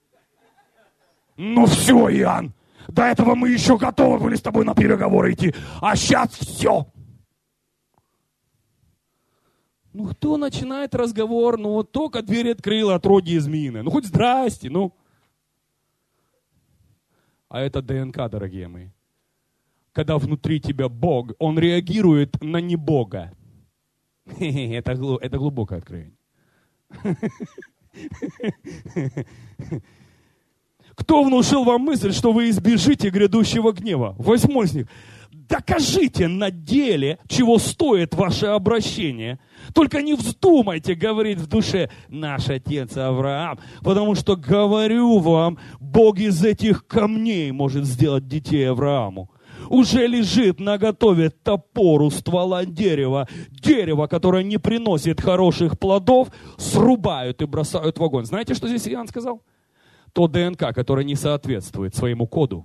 Все, Иоанн, до этого мы еще готовы были с тобой на переговоры идти, а сейчас все. Кто начинает разговор? Вот только дверь открыла, отродье змеиное. Хоть здрасте, А это ДНК, дорогие мои. Когда внутри тебя Бог, Он реагирует на небога. Это глубокое откровение. Кто внушил вам мысль, что вы избежите грядущего гнева? 8 стих. Докажите на деле, чего стоит ваше обращение. Только не вздумайте говорить в душе: наш отец Авраам. Потому что, говорю вам, Бог из этих камней может сделать детей Аврааму. Уже лежит наготове топор у ствола дерева. Дерево, которое не приносит хороших плодов, срубают и бросают в огонь. Знаете, что здесь Иоанн сказал? То ДНК, которое не соответствует своему коду.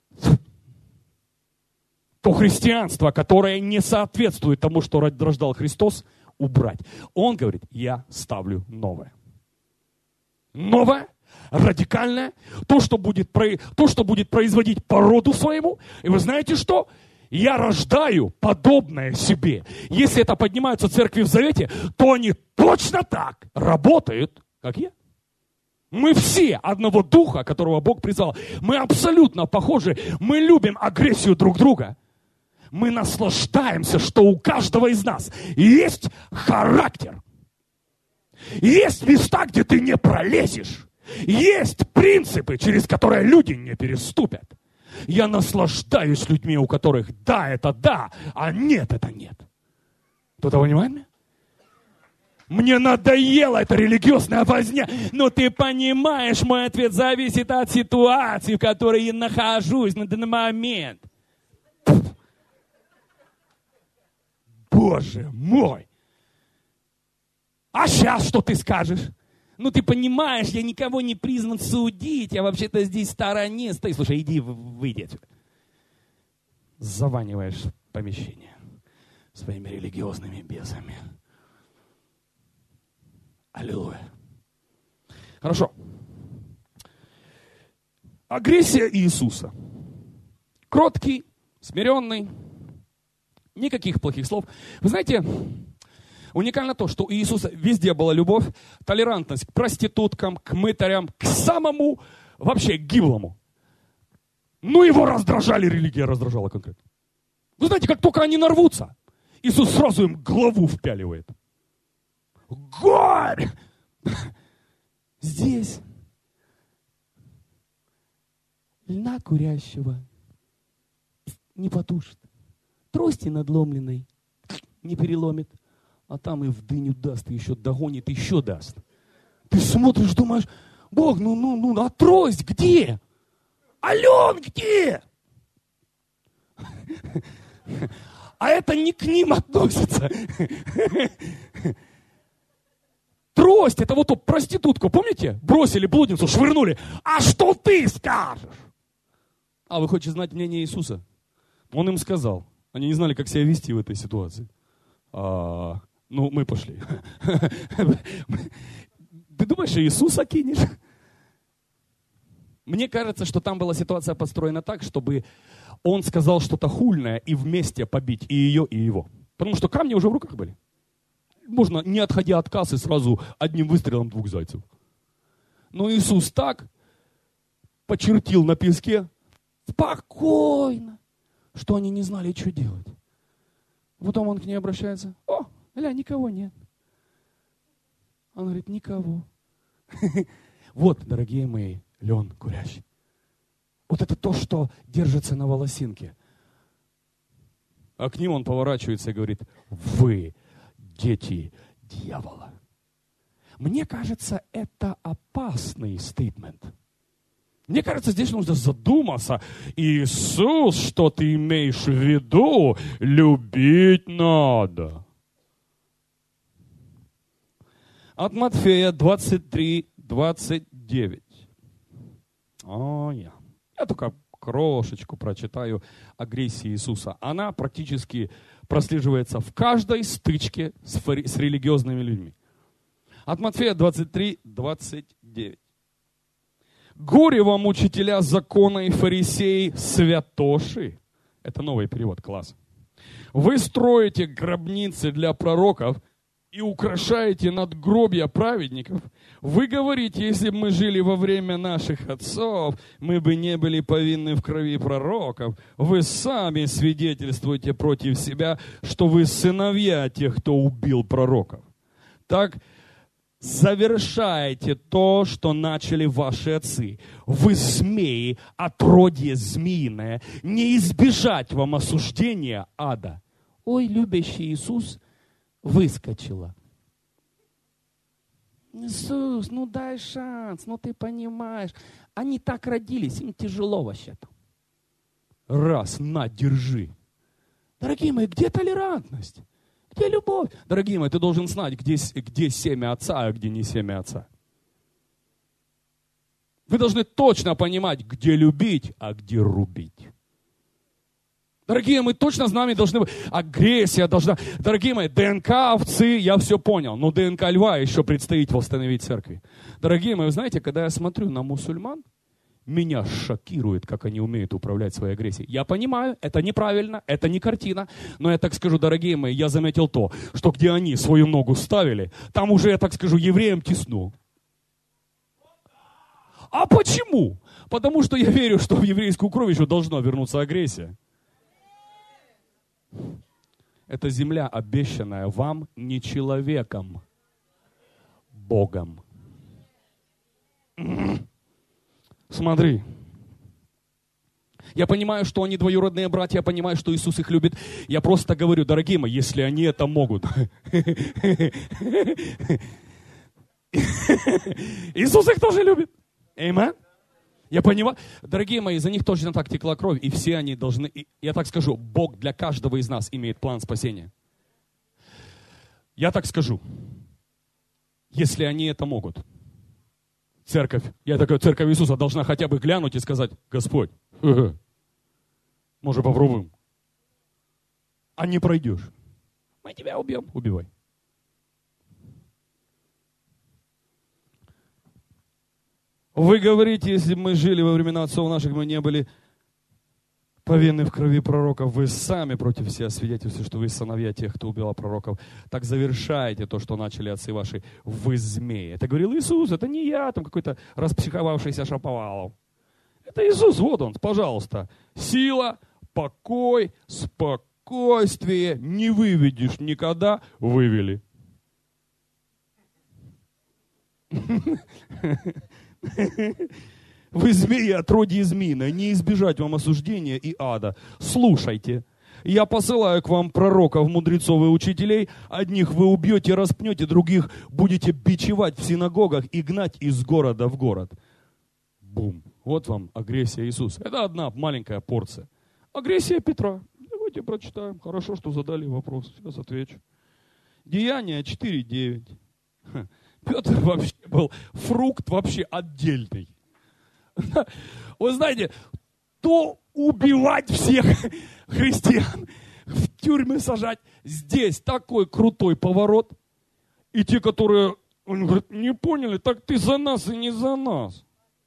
То христианство, которое не соответствует тому, что рождал Христос, убрать. Он говорит: я ставлю новое. Новое, радикальное, то, что будет производить по роду своему. И вы знаете что? Я рождаю подобное себе. Если это поднимаются церкви в Завете, то они точно так работают, как я. Мы все одного духа, которого Бог призвал. Мы абсолютно похожи. Мы любим агрессию друг друга. Мы наслаждаемся, что у каждого из нас есть характер. Есть места, где ты не пролезешь. Есть принципы, через которые люди не переступят. Я наслаждаюсь людьми, у которых да, это да, а нет, это нет. Кто-то понимает меня? Мне надоела эта религиозная возня. Но ты понимаешь, мой ответ зависит от ситуации, в которой я нахожусь на данный момент. Боже мой! А сейчас что ты скажешь? Ну ты понимаешь, я никого не признан судить, я вообще-то здесь в стороне стою. Слушай, иди, выйди отсюда. Заваниваешь помещение своими религиозными бесами. Аллилуйя. Хорошо. Агрессия Иисуса. Кроткий, смиренный, никаких плохих слов. Вы знаете, уникально то, что у Иисуса везде была любовь, толерантность к проституткам, к мытарям, к самому вообще гиблому. Но его раздражали, религия раздражала конкретно. Вы знаете, как только они нарвутся, Иисус сразу им голову впяливает. Горь! Здесь льна курящего не потушит, трости надломленной не переломит, а там и в дыню даст, и еще догонит, еще даст. Ты смотришь, думаешь, Бог, а трость где? Ален где? А это не к ним относится. Трость, это вот ту проститутку, помните? Бросили блудницу, швырнули. А что ты скажешь? А вы хотите знать мнение Иисуса? Он им сказал. Они не знали, как себя вести в этой ситуации. Мы пошли. Ты думаешь, Иисуса кинешь? Мне кажется, что там была ситуация построена так, чтобы он сказал что-то хульное и вместе побить и ее, и его. Потому что камни уже в руках были. Можно, не отходя от кассы, сразу одним выстрелом 2 зайцев. Но Иисус так почертил на песке спокойно, что они не знали, что делать. Потом он к ней обращается. О, никого нет. Он говорит, никого. Вот, дорогие мои, лен курящий. Вот это то, что держится на волосинке. А к ним он поворачивается и говорит, вы дети дьявола. Мне кажется, это опасный стейтмент. Мне кажется, здесь нужно задуматься. Иисус, что ты имеешь в виду? Любить надо. От Матфея 23:29. Я только крошечку прочитаю агрессии Иисуса. Она практически прослеживается в каждой стычке с религиозными людьми. От Матфея 23:29. Горе вам, учителя закона и фарисеи, святоши. Это новый перевод, класс. Вы строите гробницы для пророков и украшаете надгробья праведников. Вы говорите, если бы мы жили во время наших отцов, мы бы не были повинны в крови пророков. Вы сами свидетельствуете против себя, что вы сыновья тех, кто убил пророков. Так завершаете то, что начали ваши отцы. Вы змеи, отродье змеиное, не избежать вам осуждения ада. Ой, любящий Иисус выскочила. Иисус, дай шанс, ты понимаешь. Они так родились, им тяжело вообще-то. Раз, держи. Дорогие мои, где толерантность? Где любовь? Дорогие мои, ты должен знать, где семя отца, а где не семя отца. Вы должны точно понимать, где любить, а где рубить. Дорогие, мы точно с нами должны быть. Агрессия должна. Дорогие мои, ДНК овцы, я все понял. Но ДНК льва еще предстоит восстановить церкви. Дорогие мои, вы знаете, когда я смотрю на мусульман, меня шокирует, как они умеют управлять своей агрессией. Я понимаю, это неправильно, это не картина. Но я так скажу, дорогие мои, я заметил то, что где они свою ногу ставили, там уже, я так скажу, евреям тесно. А почему? Потому что я верю, что в еврейскую кровь еще должна вернуться агрессия. Это земля, обещанная вам не человеком, Богом. Смотри. Я понимаю, что они двоюродные братья, я понимаю, что Иисус их любит. Я просто говорю, дорогие мои, если они это могут. Иисус их тоже любит. Аминь. Я понимаю, дорогие мои, за них точно так текла кровь, и все они должны, я так скажу, Бог для каждого из нас имеет план спасения. Я так скажу. Если они это могут. Церковь, я такой, церковь Иисуса должна хотя бы глянуть и сказать: Господь, может, попробуем. А не пройдешь. Мы тебя убьем. Убивай. Вы говорите, если бы мы жили во времена отцов наших, мы не были повинны в крови пророков. Вы сами против себя свидетельствуете, что вы сыновья тех, кто убивал пророков. Так завершаете то, что начали отцы ваши, вы змеи. Это говорил Иисус, это не я, там какой-то распсиховавшийся Шаповалов. Это Иисус, вот он, пожалуйста. Сила, покой, спокойствие, не выведешь никогда, вывели. Вы змеи, отродье змеиное, не избежать вам осуждения и ада. Слушайте, я посылаю к вам пророков, мудрецов и учителей. Одних вы убьете, распнете, других будете бичевать в синагогах и гнать из города в город. Бум. Вот вам агрессия Иисуса. Это одна маленькая порция. Агрессия Петра. Давайте прочитаем. Хорошо, что задали вопрос. Сейчас отвечу. Деяния 4:9. Петр вообще был фрукт вообще отдельный. Вы знаете, то убивать всех христиан, в тюрьмы сажать. Здесь такой крутой поворот. И те, которые, он говорит, не поняли, так ты за нас и не за нас.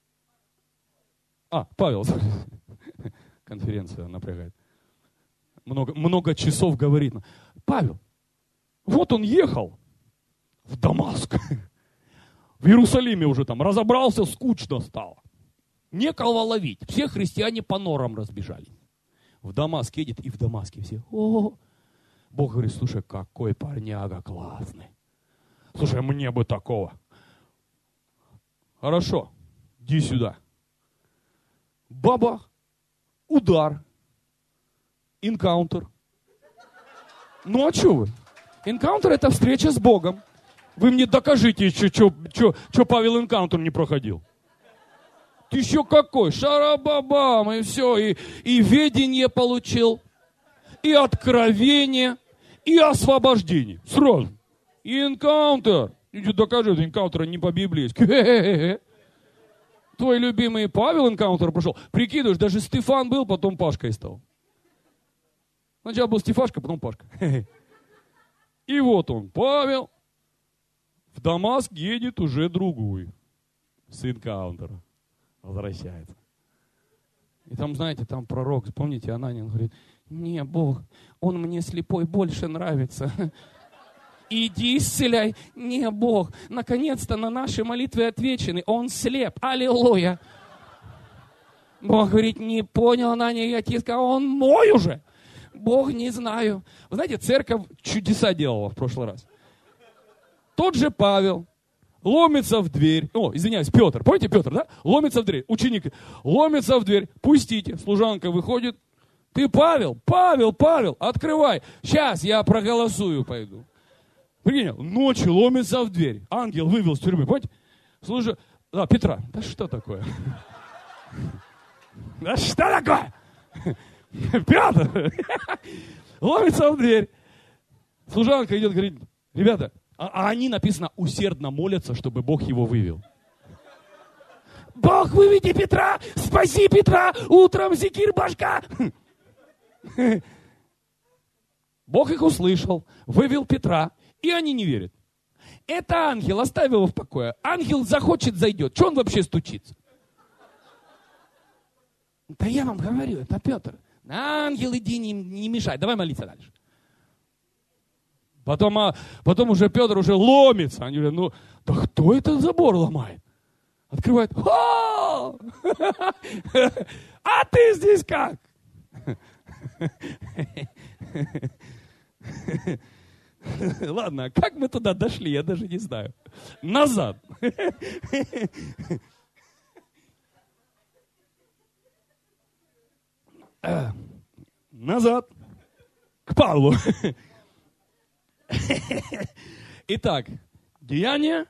Павел, конференция напрягает. Много часов говорит. Павел, вот он ехал в Дамаск. В Иерусалиме уже там разобрался, скучно стало. Некого ловить. Все христиане по норам разбежались. В Дамаск едет, и в Дамаске все. О, Бог говорит, слушай, какой парняга классный. Слушай, мне бы такого. Хорошо, иди сюда. Бабах, удар, энкаунтер. Ну а что вы? Энкаунтер — это встреча с Богом. Вы мне докажите, что Павел энкаунтер не проходил. Ты еще какой? Шарабабам, и все. И ведение получил, и откровение, и освобождение. Сразу. И энкаунтер. Докажи, энкаунтер не по-библейски. Твой любимый Павел энкаунтер прошел. Прикидываешь, даже Стефан был, потом Пашкой стал. Сначала был Стефашка, потом Пашка. И вот он, Павел. В Дамаск едет уже другой. С энкаунтера. Возвращается. И там, знаете, там пророк, помните, Ананин говорит, не, Бог, он мне слепой больше нравится. Иди исцеляй. Не, Бог, наконец-то на наши молитвы отвечены. Он слеп. Аллилуйя. Бог говорит, не понял, Анания, я тебе сказал, он мой уже. Бог, не знаю. Вы знаете, церковь чудеса делала в прошлый раз. Тот же Павел ломится в дверь. Извиняюсь, Петр. Помните Петр, да? Ломится в дверь. Ученик ломится в дверь. Пустите. Служанка выходит. Ты Павел? Павел, открывай. Сейчас я проголосую пойду. Прикинь, ночью ломится в дверь. Ангел вывел с тюрьмы. Помните? Петра. Да что такое? Да что такое? Петр. Ломится в дверь. Служанка идет, говорит, ребята, а они, написано, усердно молятся, чтобы Бог его вывел. Бог, выведи Петра! Спаси Петра! Утром секир башка! Бог их услышал, вывел Петра, и они не верят. Это ангел, оставь его в покое. Ангел захочет, зайдет. Че он вообще стучится? Да я вам говорю, это Петр. Ангел, иди, не мешай, давай молиться дальше. Потом уже Петр уже ломится. Они говорят, да кто этот забор ломает? Открывает. А ты здесь как? Ладно, как мы туда дошли, я даже не знаю. Назад. Назад. К Павлу. Итак, Деяния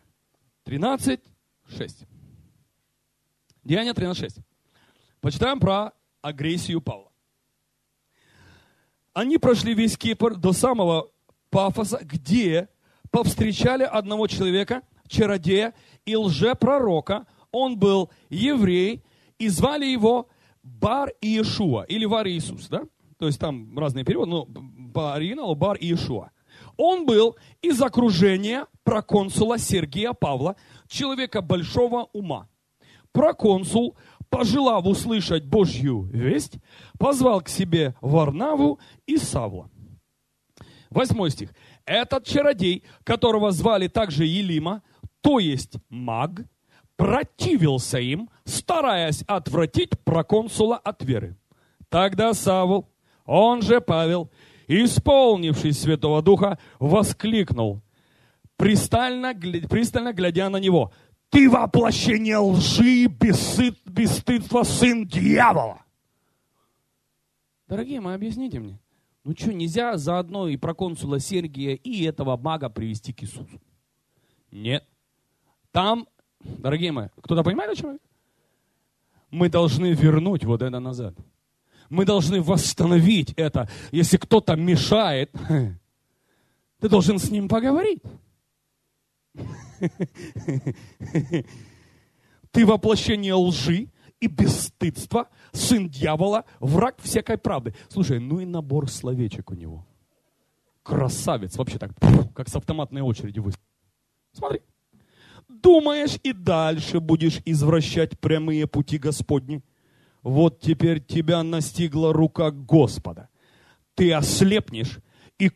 13:6. Деяния 13:6. Почитаем про агрессию Павла. Они прошли весь Кипр до самого Пафоса, где повстречали одного человека, чародея и лжепророка. Он был еврей, и звали его Бар-Иешуа, или Вар-Иисус, да? То есть там разные переводы, но по оригиналу Бар-Иешуа. Он был из окружения проконсула Сергия Павла, человека большого ума. Проконсул, пожелав услышать Божью весть, позвал к себе Варнаву и Савла. 8 стих. Этот чародей, которого звали также Елима, то есть маг, противился им, стараясь отвратить проконсула от веры. Тогда Савл, он же Павел, исполнившись Святого Духа, воскликнул, пристально глядя на него: «Ты воплощение лжи и бесстыдства, сын дьявола!» Дорогие мои, объясните мне, ну что, нельзя заодно и проконсула Сергия, и этого мага привести к Иисусу? Нет. Там, дорогие мои, кто-то понимает, о чем я? Мы должны вернуть вот это назад. Мы должны восстановить это. Если кто-то мешает, ты должен с ним поговорить. Ты воплощение лжи и бесстыдства, сын дьявола, враг всякой правды. Слушай, ну и набор словечек у него. Красавец, вообще так, как с автоматной очереди выстрелил. Смотри. Думаешь, и дальше будешь извращать прямые пути Господни? Вот теперь тебя настигла рука Господа. Ты ослепнешь и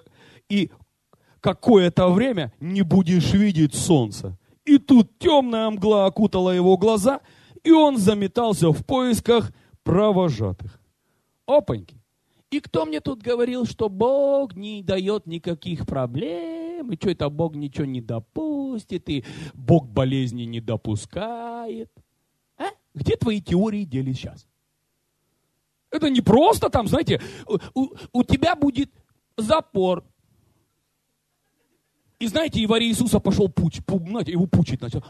какое-то время не будешь видеть солнца. И тут темная мгла окутала его глаза, и он заметался в поисках провожатых. Опаньки. И кто мне тут говорил, что Бог не дает никаких проблем, и что это Бог ничего не допустит, и Бог болезни не допускает? А? Где твои теории делись сейчас? Это не просто там, знаете, у тебя будет запор. И знаете, и Варя Иисуса пошел знаете, его пучить начал.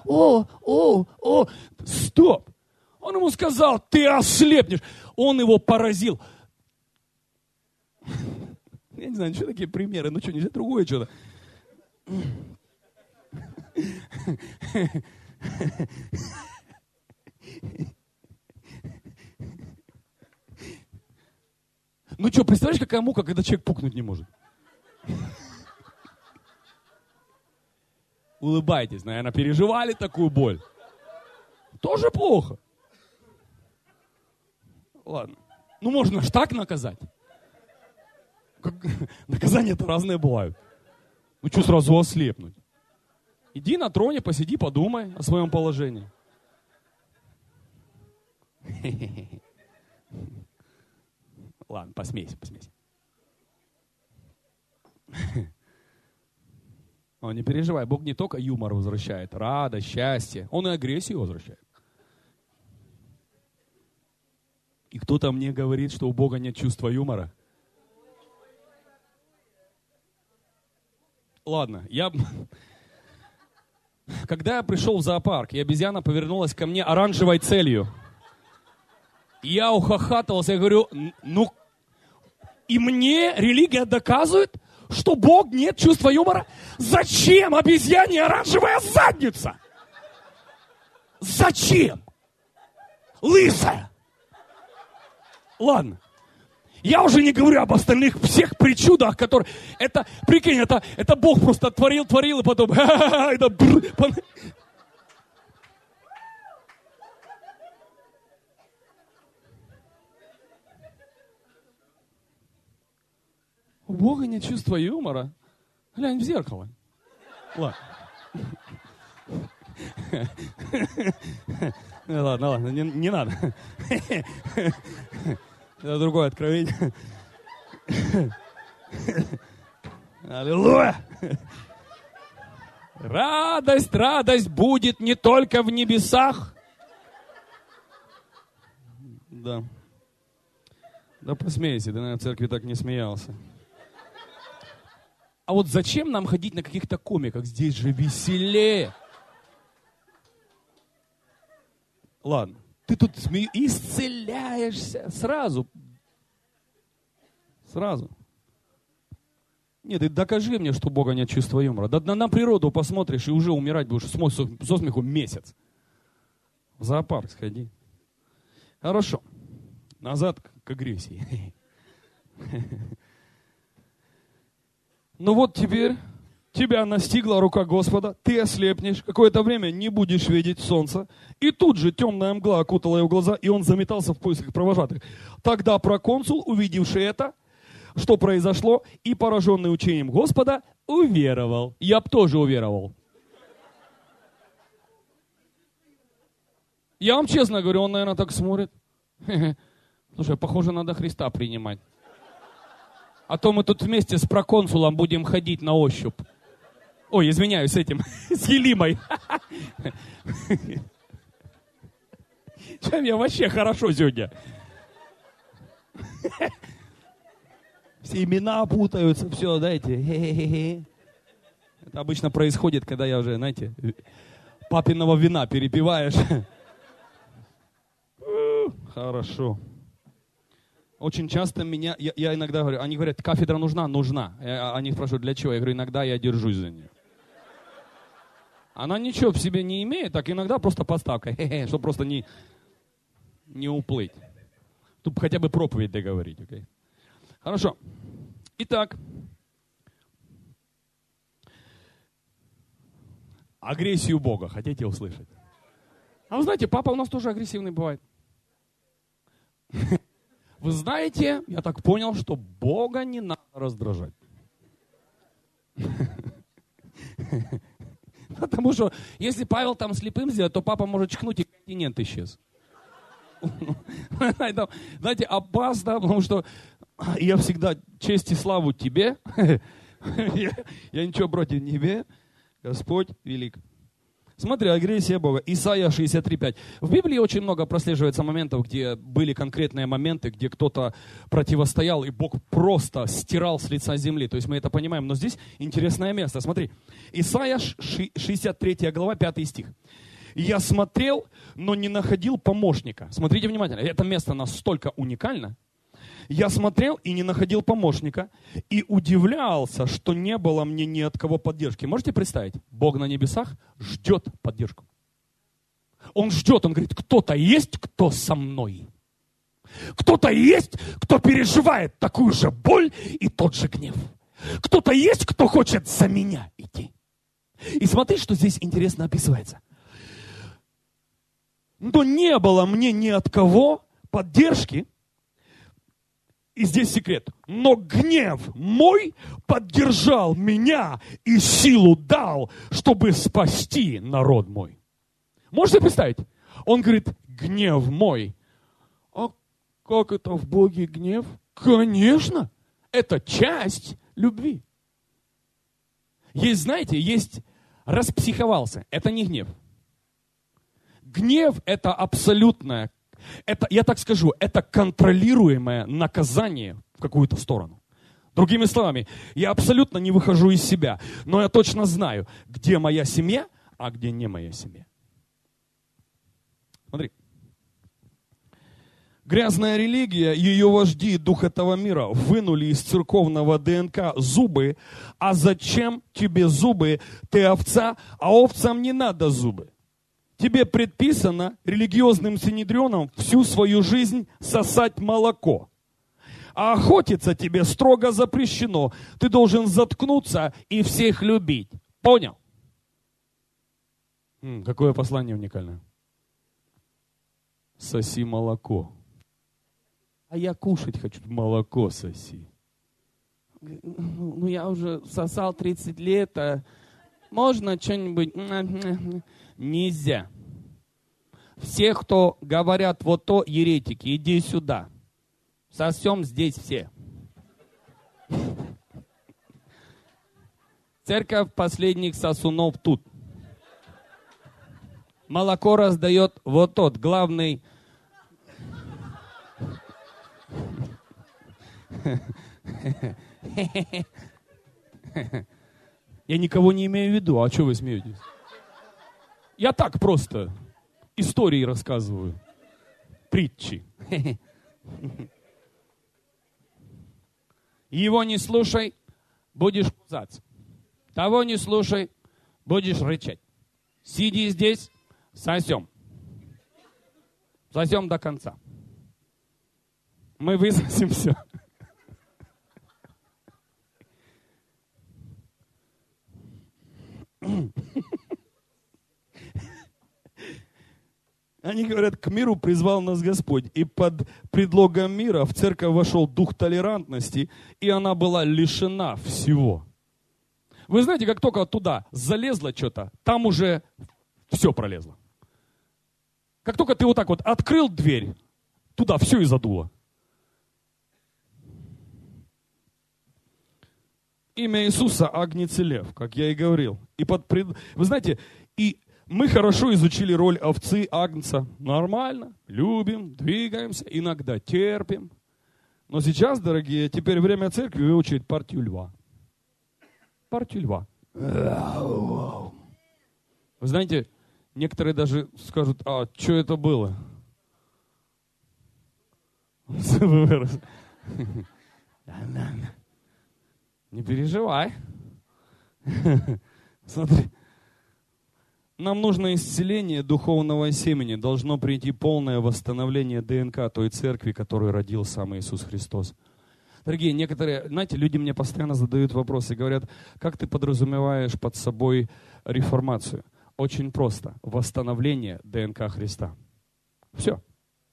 Стоп! Он ему сказал, ты ослепнешь. Он его поразил. Я не знаю, что такие примеры, ну что, нельзя другое что-то. Ну что, представляешь, какая мука, когда человек пукнуть не может? Улыбайтесь, наверное, переживали такую боль. Тоже плохо. Ладно. Ну можно ж так наказать. Наказания-то разные бывают. Ну что сразу ослепнуть? Иди на троне, посиди, подумай о своем положении. Ладно, посмейся. Не переживай, Бог не только юмор возвращает, радость, счастье, Он и агрессию возвращает. И кто-то мне говорит, что у Бога нет чувства юмора. Ладно, когда я пришел в зоопарк, и обезьяна повернулась ко мне оранжевой целью, я ухахатывался, я говорю, ну, и мне религия доказывает, что Бог нет чувства юмора? Зачем обезьяне оранжевая задница? Зачем? Лысая. Ладно. Я уже не говорю об остальных всех причудах, которые... Это, прикинь, это Бог просто творил, и потом... У Бога нет чувства юмора. Глянь в зеркало. Ладно. Ладно, не надо. Это другое откровение. Аллилуйя! Радость будет не только в небесах. Да. Да посмейся, ты, наверное, в церкви так не смеялся. А вот зачем нам ходить на каких-то комиках? Здесь же веселее. Ладно. Ты тут исцеляешься сразу. Нет, ты докажи мне, что у Бога нет чувства юмора. Да на природу посмотришь и уже умирать будешь со смеху месяц. В зоопарк сходи. Хорошо. Назад к агрессии. Ну вот теперь тебя настигла рука Господа, ты ослепнешь, какое-то время не будешь видеть солнца, и тут же темная мгла окутала его глаза, и он заметался в поисках провожатых. Тогда проконсул, увидевший это, что произошло, и пораженный учением Господа, уверовал. Я бы тоже уверовал. Я вам честно говорю, он, наверное, так смотрит. Слушай, похоже, надо Христа принимать. А то мы тут вместе с проконсулом будем ходить на ощупь. Ой, извиняюсь, с этим, с Елимой. Чем я вообще хорошо сегодня? Все имена путаются, все, дайте. Это обычно происходит, когда я уже, знаете, папиного вина перепиваешь. Хорошо. Очень часто меня, я иногда говорю, они говорят, кафедра нужна? Нужна. Они спрашивают, для чего? Я говорю, иногда я держусь за нее. Она ничего в себе не имеет, так иногда просто подставка, чтобы просто не уплыть. Тут хотя бы проповедь договорить, окей? Хорошо. Итак, агрессию Бога хотите услышать? А вы знаете, папа у нас тоже агрессивный бывает. Вы знаете, я так понял, что Бога не надо раздражать. Потому что если Павел там слепым сделает, то папа может чихнуть, и континент исчез. Знаете, опасно, потому что я всегда честь и славу тебе. Я ничего против тебе. Господь велик. Смотри, агрессия Бога. Исайя 63:5. В Библии очень много прослеживается моментов, где были конкретные моменты, где кто-то противостоял, и Бог просто стирал с лица земли. То есть мы это понимаем. Но здесь интересное место. Смотри. Исайя 63 глава, 5 стих. «Я смотрел, но не находил помощника». Смотрите внимательно. Это место настолько уникально. «Я смотрел и не находил помощника, и удивлялся, что не было мне ни от кого поддержки». Можете представить? Бог на небесах ждет поддержку. Он ждет, он говорит, кто-то есть, кто со мной. Кто-то есть, кто переживает такую же боль и тот же гнев. Кто-то есть, кто хочет за меня идти. И смотри, что здесь интересно описывается. Но не было мне ни от кого поддержки. И здесь секрет. Но гнев мой поддержал меня и силу дал, чтобы спасти народ мой. Можете представить? Он говорит, гнев мой. А как это в Боге гнев? Конечно, это часть любви. Есть, знаете, есть распсиховался. Это не гнев. Гнев это абсолютное. Это, я так скажу, это контролируемое наказание в какую-то сторону. Другими словами, я абсолютно не выхожу из себя, но я точно знаю, где моя семья, а где не моя семья. Смотри. Грязная религия, ее вожди, дух этого мира, вынули из церковного ДНК зубы. А зачем тебе зубы? Ты овца, а овцам не надо зубы. Тебе предписано религиозным синедрионам всю свою жизнь сосать молоко. А охотиться тебе строго запрещено. Ты должен заткнуться и всех любить. Понял? Какое послание уникальное. Соси молоко. А я кушать хочу. Молоко соси. Ну я уже сосал 30 лет, а можно что-нибудь... Нельзя. Все, кто говорят вот то, еретики, иди сюда. Сосем здесь все. Церковь последних сосунов тут. Молоко раздает вот тот, главный. Я никого не имею в виду. А что вы смеетесь? Я так просто истории рассказываю. Притчи. Его не слушай. будешь кусаться. Того не слушай, будешь рычать. Сиди здесь, сосем. Сосем до конца. Мы высосем все. Они говорят, к миру призвал нас Господь. И под предлогом мира в церковь вошел дух толерантности, и она была лишена всего. Вы знаете, как только туда залезло что-то, там уже все пролезло. Как только ты вот так вот открыл дверь, туда все и задуло. Имя Иисуса Агнец и Лев, как я и говорил. Вы знаете, и мы хорошо изучили роль овцы, агнца. Нормально, любим, двигаемся, иногда терпим. Но сейчас, дорогие, теперь время церкви выучить партию льва. Партию льва. Вы знаете, некоторые даже скажут, а что это было? Не переживай. Смотри. Нам нужно исцеление духовного семени. Должно прийти полное восстановление ДНК той церкви, которую родил сам Иисус Христос. Дорогие, некоторые, знаете, люди мне постоянно задают вопросы, говорят, как ты подразумеваешь под собой реформацию? Очень просто. Восстановление ДНК Христа. Все.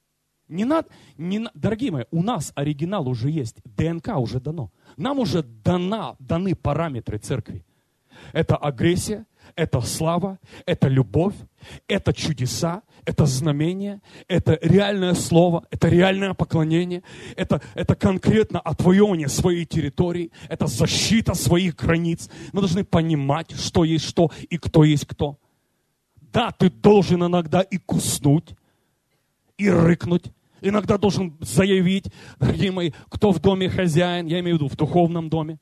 Дорогие мои, у нас оригинал уже есть. ДНК уже дано. Нам уже даны параметры церкви. Это агрессия, это слава, это любовь, это чудеса, это знамения, это реальное слово, это реальное поклонение, это конкретно отвоевание своей территории, это защита своих границ. Мы должны понимать, что есть что и кто есть кто. Да, ты должен иногда и куснуть, и рыкнуть. Иногда должен заявить, дорогие мои, кто в доме хозяин, я имею в виду в духовном доме.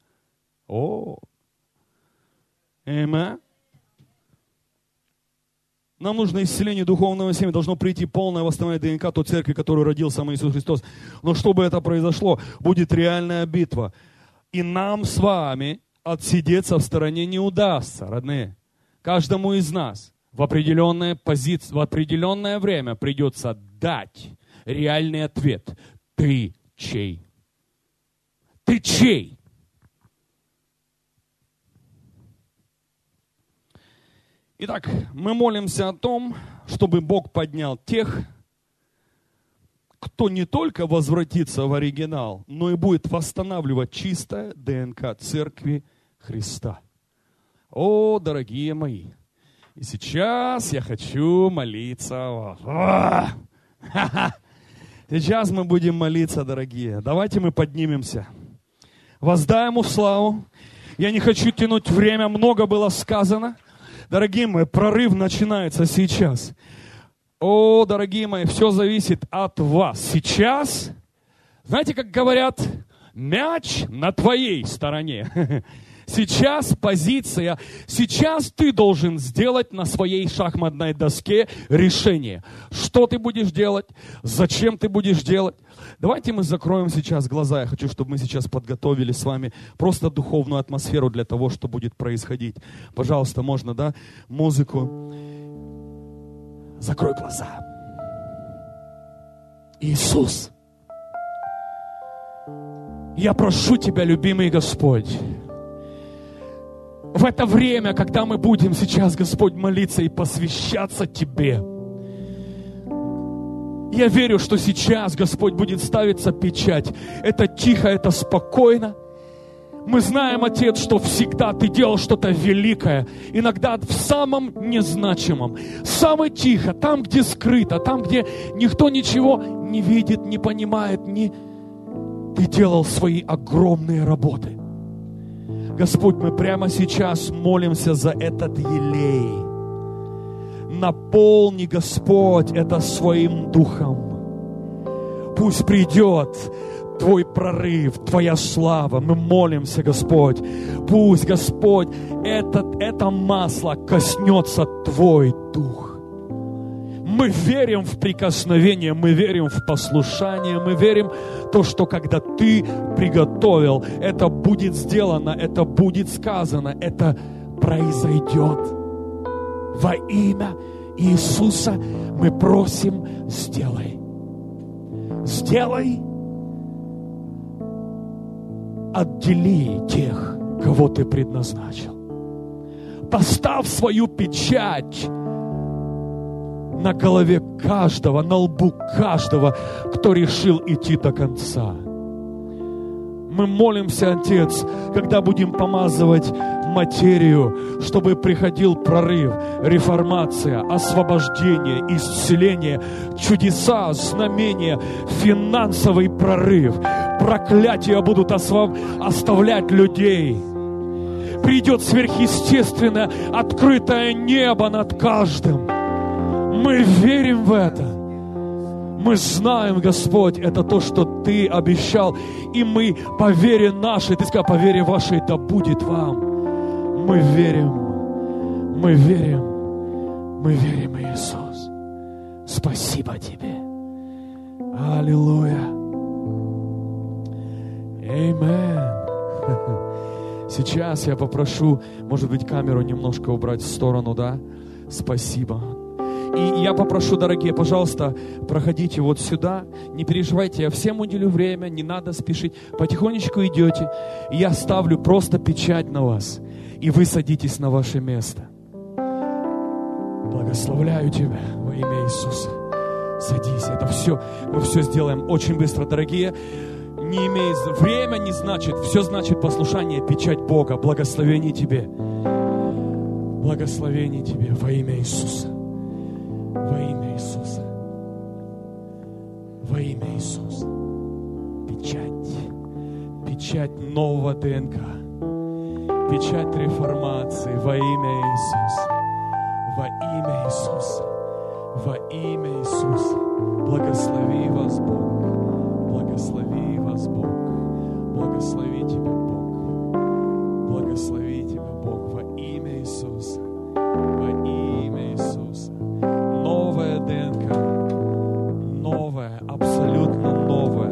Аминь. Нам нужно исцеление духовного семени, должно прийти полное восстановление ДНК той церкви, которую родил сам Иисус Христос. Но чтобы это произошло, будет реальная битва. И нам с вами отсидеться в стороне не удастся, родные. Каждому из нас в определенное время придется дать реальный ответ. Ты чей? Ты чей? Итак, мы молимся о том, чтобы Бог поднял тех, кто не только возвратится в оригинал, но и будет восстанавливать чистое ДНК Церкви Христа. О, дорогие мои! И сейчас я хочу молиться о вас. Сейчас мы будем молиться, дорогие. Давайте мы поднимемся. Воздай Ему славу. Я не хочу тянуть время, много было сказано. Дорогие мои, прорыв начинается сейчас. О, дорогие мои, все зависит от вас. Сейчас, знаете, как говорят, мяч на твоей стороне. Сейчас позиция, сейчас ты должен сделать на своей шахматной доске решение. Что ты будешь делать, зачем ты будешь делать. Давайте мы закроем сейчас глаза. Я хочу, чтобы мы сейчас подготовили с вами просто духовную атмосферу для того, что будет происходить. Пожалуйста, можно, да, музыку. Закрой глаза. Иисус, я прошу Тебя, любимый Господь, в это время, когда мы будем сейчас, Господь, молиться и посвящаться Тебе, я верю, что сейчас, Господь, будет ставиться печать. Это тихо, это спокойно. Мы знаем, Отец, что всегда Ты делал что-то великое. Иногда в самом незначимом. Самое тихо, там, где скрыто, там, где никто ничего не видит, не понимает. Ты делал свои огромные работы. Господь, мы прямо сейчас молимся за этот елей. Наполни, Господь, это своим духом. Пусть придет Твой прорыв, Твоя слава. Мы молимся, Господь. Пусть, Господь, это масло коснется Твой дух. Мы верим в прикосновение, мы верим в послушание, мы верим в то, что когда Ты приготовил, это будет сделано, это будет сказано, это произойдет. Во имя Иисуса мы просим, сделай. Сделай. Отдели тех, кого Ты предназначил. Поставь свою печать на голове каждого, на лбу каждого, кто решил идти до конца. Мы молимся, Отец, когда будем помазывать материю, чтобы приходил прорыв, реформация, освобождение, исцеление, чудеса, знамения, финансовый прорыв. Проклятия будут оставлять людей. Придет сверхъестественное открытое небо над каждым. Мы верим в это. Мы знаем, Господь, это то, что Ты обещал. И мы по вере нашей, Ты сказал, по вере вашей, да будет вам. Мы верим, мы верим, мы верим, Иисус. Спасибо Тебе. Аллилуйя. Аминь. Сейчас я попрошу, может быть, камеру немножко убрать в сторону, да? Спасибо. И я попрошу, дорогие, пожалуйста, проходите вот сюда. Не переживайте, я всем уделю время, не надо спешить. Потихонечку идете. И я ставлю просто печать на вас. И вы садитесь на ваше место. Благословляю Тебя во имя Иисуса. Садись, это все. Мы все сделаем очень быстро, дорогие. Не имеет время, не значит. Все значит послушание, печать Бога. Благословение Тебе. Благословение Тебе во имя Иисуса. Во имя Иисуса. Во имя Иисуса. Печать. Печать нового ДНК. Печать реформации во имя Иисуса. Во имя Иисуса. Во имя Иисуса. Благослови вас Бог. Благослови вас Бог. Благослови Тебя Бог. Благослови Тебя Бог во имя Иисуса. Во имя Иисуса. Новая ДНК. Новая, абсолютно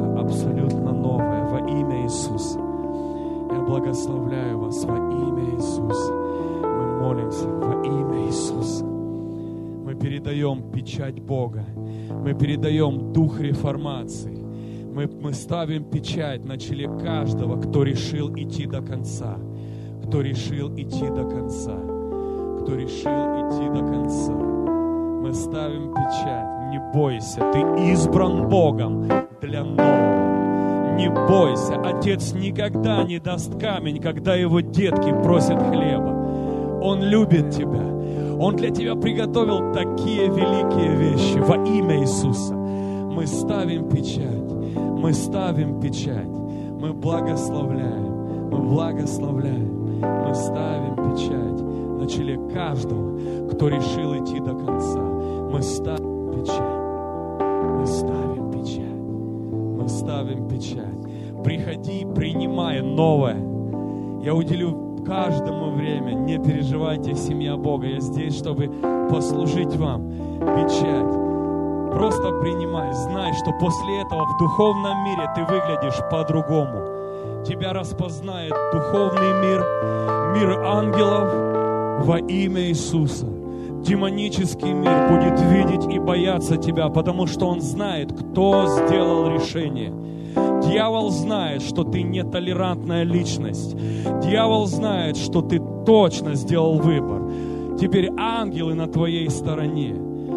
новая во имя Иисуса. Я благословляю вас во имя Иисуса. Мы молимся во имя Иисуса. Мы передаем печать Бога. Мы передаем дух реформации. Мы ставим печать на челе каждого, кто решил идти до конца. Кто решил идти до конца. Кто решил идти до конца. Мы ставим печать. Не бойся, ты избран Богом для нового. Не бойся, Отец никогда не даст камень, когда его детки просят хлеба. Он любит тебя. Он для тебя приготовил такие великие вещи во имя Иисуса. Мы ставим печать. Мы ставим печать. Мы благословляем. Мы благословляем. Мы ставим печать на челе каждого, кто решил идти до конца. Мы ставим печать. Мы ставим печать. Мы ставим печать. Приходи, принимай новое. Я уделю каждому время. Не переживайте, семья Бога. Я здесь, чтобы послужить вам. Печать. Просто принимай. Знай, что после этого в духовном мире ты выглядишь по-другому. Тебя распознает духовный мир, мир ангелов во имя Иисуса. Демонический мир будет видеть и бояться тебя, потому что он знает, кто сделал решение. Дьявол знает, что ты нетолерантная личность. Дьявол знает, что ты точно сделал выбор. Теперь ангелы на твоей стороне.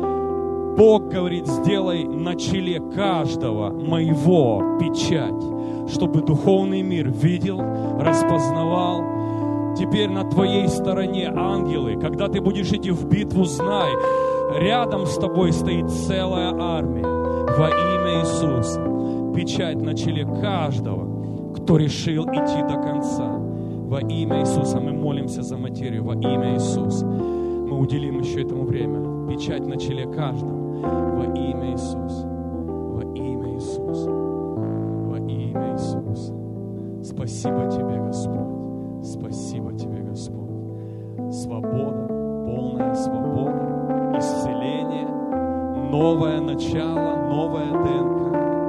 Бог говорит, сделай на челе каждого моего печать, чтобы духовный мир видел, распознавал. Теперь на твоей стороне ангелы. Когда ты будешь идти в битву, знай, рядом с тобой стоит целая армия во имя Иисуса. Печать на челе каждого, кто решил идти до конца. Во имя Иисуса мы молимся за материю, во имя Иисуса. Мы уделим еще этому время. Печать на челе каждого. Во имя Иисуса. Во имя Иисуса. Во имя Иисуса. Спасибо Тебе, Господь. Спасибо Тебе, Господь. Свобода, полная свобода, исцеление, Новое начало, новая ДНК.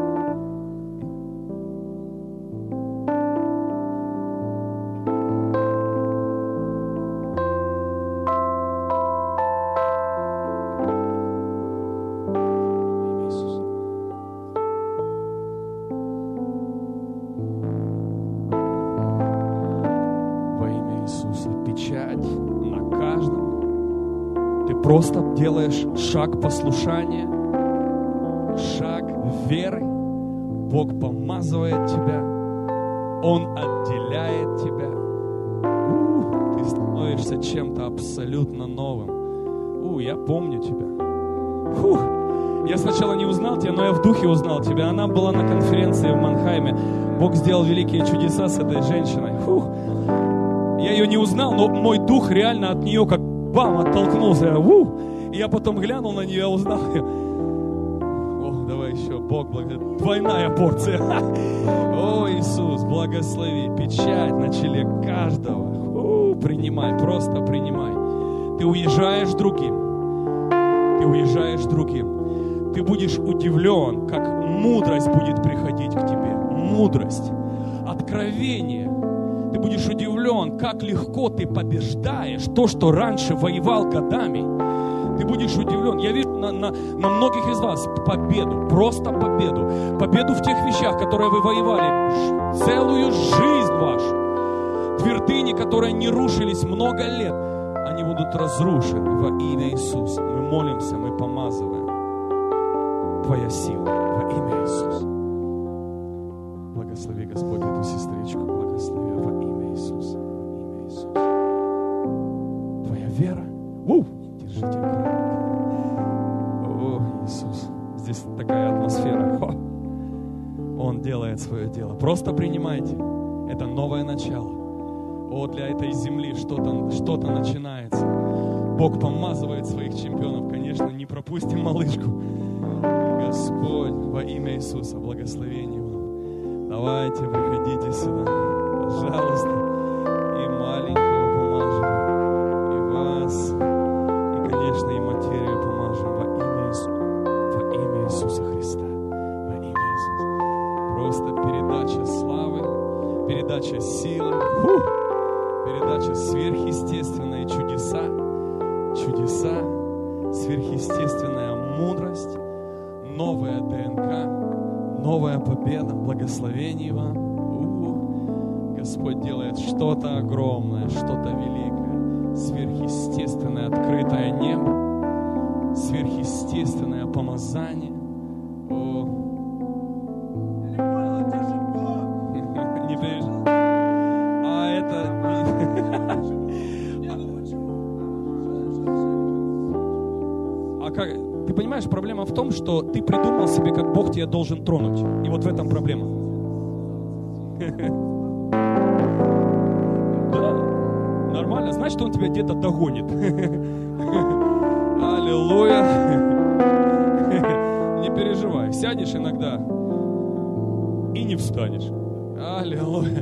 Просто делаешь шаг послушания, шаг веры. Бог помазывает тебя, Он отделяет тебя. Ты становишься чем-то абсолютно новым. Я помню тебя. Я сначала не узнал тебя, но я в духе узнал тебя. Она была на конференции в Манхайме. Бог сделал великие чудеса с этой женщиной. Я ее не узнал, но мой дух реально от нее как бам, оттолкнулся. И я потом глянул на нее, узнал ее. Давай еще, Бог благослови. Двойная порция. О, Иисус, благослови. Печать на челе каждого. Принимай, просто принимай. Ты уезжаешь другим. Ты уезжаешь другим. Ты будешь удивлен, как мудрость будет приходить к тебе. Мудрость, откровение. Ты будешь удивлен, как легко ты побеждаешь то, что раньше воевал годами. Ты будешь удивлен. Я вижу на многих из вас победу, просто победу. Победу в тех вещах, которые вы воевали целую жизнь вашу. Твердыни, которые не рушились много лет, они будут разрушены во имя Иисуса. Мы молимся, мы помазываем. Твоя сила во имя Иисуса. Благослови, Господь, эту сестричку. Благослови во имя Иисуса. Во имя Иисуса. Твоя вера. Держите крепко. О, Иисус. Здесь такая атмосфера. Он делает свое дело. Просто принимайте. Это новое начало. Для этой земли что-то начинается. Бог помазывает своих чемпионов. Конечно, не пропустим малышку. Господь, во имя Иисуса, благословение вам. Давайте, приходите сюда. Пожалуйста. И маленького помажем, и вас, и, конечно, и материю помажем во имя Иисуса Христа. Во имя Иисуса. Просто передача славы, передача силы, передача сверхъестественные чудеса, сверхъестественная мудрость, новая ДНК, новая победа, благословение вам. Господь делает что-то огромное, что-то великое, сверхъестественное открытое небо, сверхъестественное помазание. Не переживай. Ты понимаешь, проблема в том, что ты придумал себе, как Бог тебя должен тронуть. И вот в этом проблема. Да, нормально. Значит, Он тебя где-то догонит. Аллилуйя. Не переживай. Сядешь иногда и не встанешь. Аллилуйя.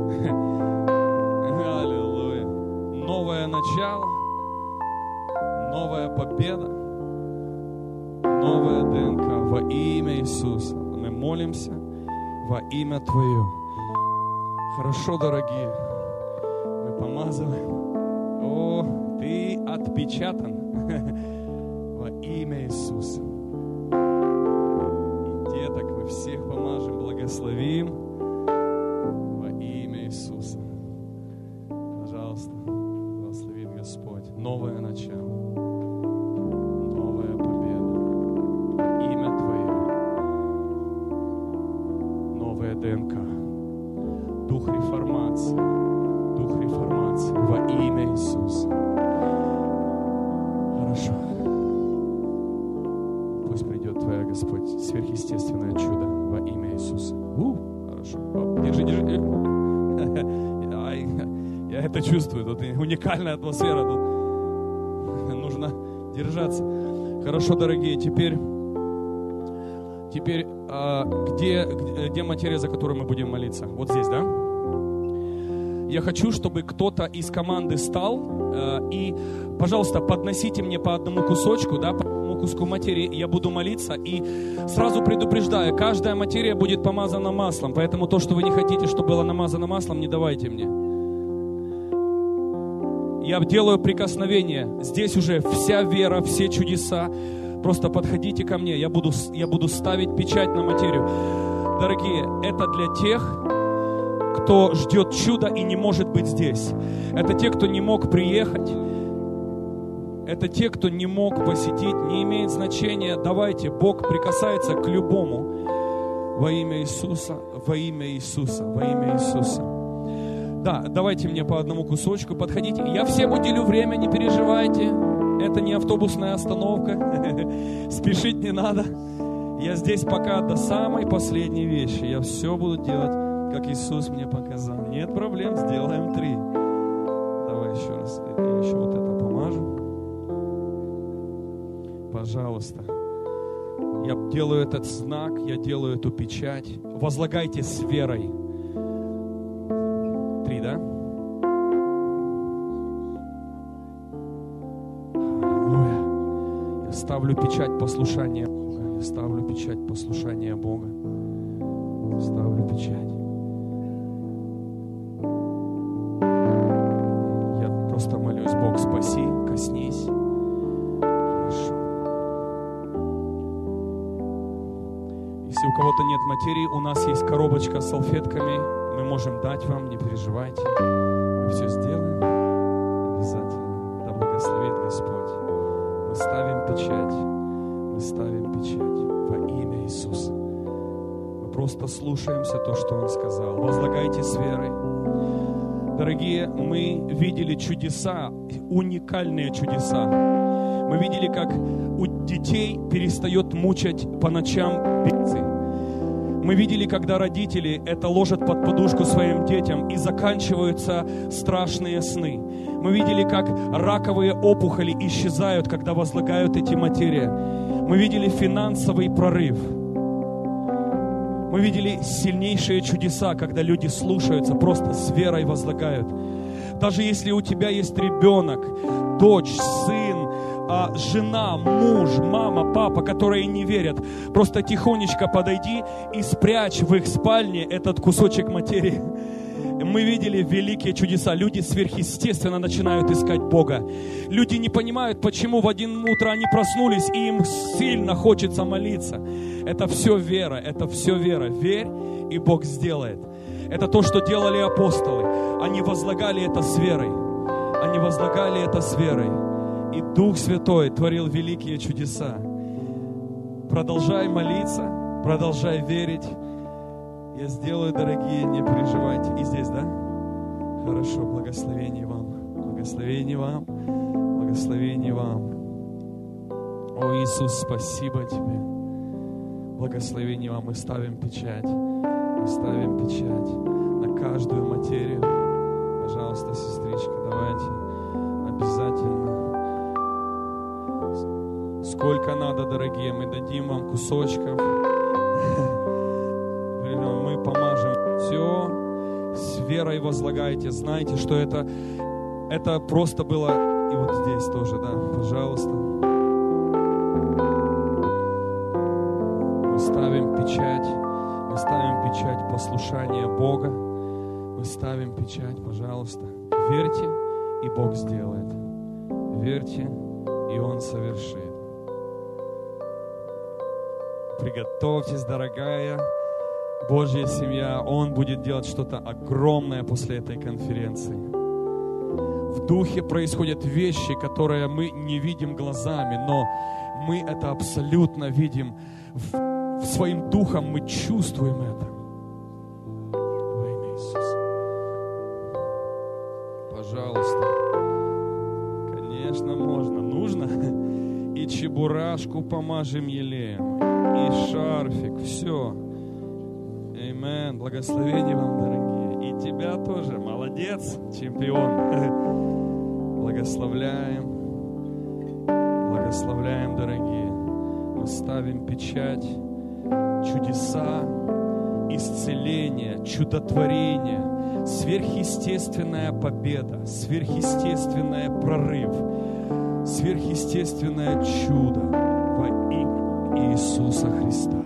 Аллилуйя. Новое начало. Новая победа. Новая ДНК во имя Иисуса. Мы молимся во имя Твое. Хорошо, дорогие. Мы помазываем. Ты отпечатан во имя Иисуса. И деток мы всех помажем, благословим во имя Иисуса. Пожалуйста, благословит Господь. Новое начало. ДНК. Дух реформации во имя Иисуса. Хорошо. Пусть придет Твоя, Господь, сверхъестественное чудо во имя Иисуса. Хорошо. Держи. Я это чувствую. Тут уникальная атмосфера. Тут нужно держаться. Хорошо, дорогие. Теперь где материя, за которую мы будем молиться? Вот здесь, да? Я хочу, чтобы кто-то из команды стал и, пожалуйста, подносите мне по одному кусочку, да, по одному куску материи, я буду молиться. И сразу предупреждаю, каждая материя будет помазана маслом. Поэтому то, что вы не хотите, чтобы было намазано маслом, не давайте мне. Я делаю прикосновение. Здесь уже вся вера, все чудеса. Просто подходите ко мне. Я буду ставить печать на материю. Дорогие, это для тех, кто ждет чуда и не может быть здесь. Это те, кто не мог приехать. Это те, кто не мог посетить. Не имеет значения. Давайте, Бог прикасается к любому. Во имя Иисуса, во имя Иисуса, во имя Иисуса. Да, давайте мне по одному кусочку, подходите. Я всем уделю время, не переживайте. Это не автобусная остановка. Спешить не надо. Я здесь пока до самой последней вещи. Я все буду делать, как Иисус мне показал. Нет проблем, сделаем 3. Давай еще раз. Я еще вот это помажу. Пожалуйста. Я делаю этот знак, я делаю эту печать. Возлагайте с верой. 3, да? Аллилуйя. Я ставлю печать послушания Бога. Я ставлю печать послушания Бога. Ставлю печать. Я просто молюсь, Бог, спаси, коснись. Хорошо. Если у кого-то нет материи, у нас есть коробочка с салфетками. Мы можем дать вам, не переживайте. Мы все сделаем обязательно. Да благословит Господь. Мы ставим печать. Мы ставим печать во имя Иисуса. Мы просто слушаемся то, что Он сказал. Возлагайте с верой. Дорогие, мы видели чудеса, уникальные чудеса. Мы видели, как у детей перестает мучать по ночам бесы. Мы видели, когда родители это ложат под подушку своим детям и заканчиваются страшные сны. Мы видели, как раковые опухоли исчезают, когда возлагают эти материи. Мы видели финансовый прорыв. Мы видели сильнейшие чудеса, когда люди слушаются, просто с верой возлагают. Даже если у тебя есть ребенок, дочь, сын, жена, муж, мама, папа, которые не верят, просто тихонечко подойди и спрячь в их спальне этот кусочек материи. Мы видели великие чудеса. Люди сверхъестественно начинают искать Бога. Люди не понимают, почему в 1 утро они проснулись, и им сильно хочется молиться. Это все вера, это все вера. Верь, и Бог сделает. Это то, что делали апостолы. Они возлагали это с верой. Они возлагали это с верой. И Дух Святой творил великие чудеса. Продолжай молиться, продолжай верить. Я сделаю, дорогие, не переживайте. И здесь, да? Хорошо, благословение вам. Благословение вам. Благословение вам. О, Иисус, спасибо Тебе. Благословение вам. Мы ставим печать. Мы ставим печать на каждую материю. Пожалуйста, сестричка, давайте. Обязательно. Сколько надо, дорогие, мы дадим вам кусочков. Мы помажем все. С верой возлагайте. Знайте, что это просто было. И вот здесь тоже, да, пожалуйста. Мы ставим печать. Мы ставим печать послушания Бога. Мы ставим печать, пожалуйста. Верьте, и Бог сделает. Верьте, и Он совершит. Приготовьтесь, дорогая Божья семья. Он будет делать что-то огромное после этой конференции. В духе происходят вещи, которые мы не видим глазами, но мы это абсолютно видим. Своим духом мы чувствуем это. Во имя Иисуса. Пожалуйста. Конечно, можно. Нужно. И чебурашку помажем елеем. И шарфик. Все. Аминь. Благословение вам, дорогие. И тебя тоже. Молодец, чемпион. Благословляем. Благословляем, дорогие. Мы ставим печать. Чудеса, исцеление, чудотворение, сверхъестественная победа, сверхъестественный прорыв, сверхъестественное чудо во имени Иисуса Христа.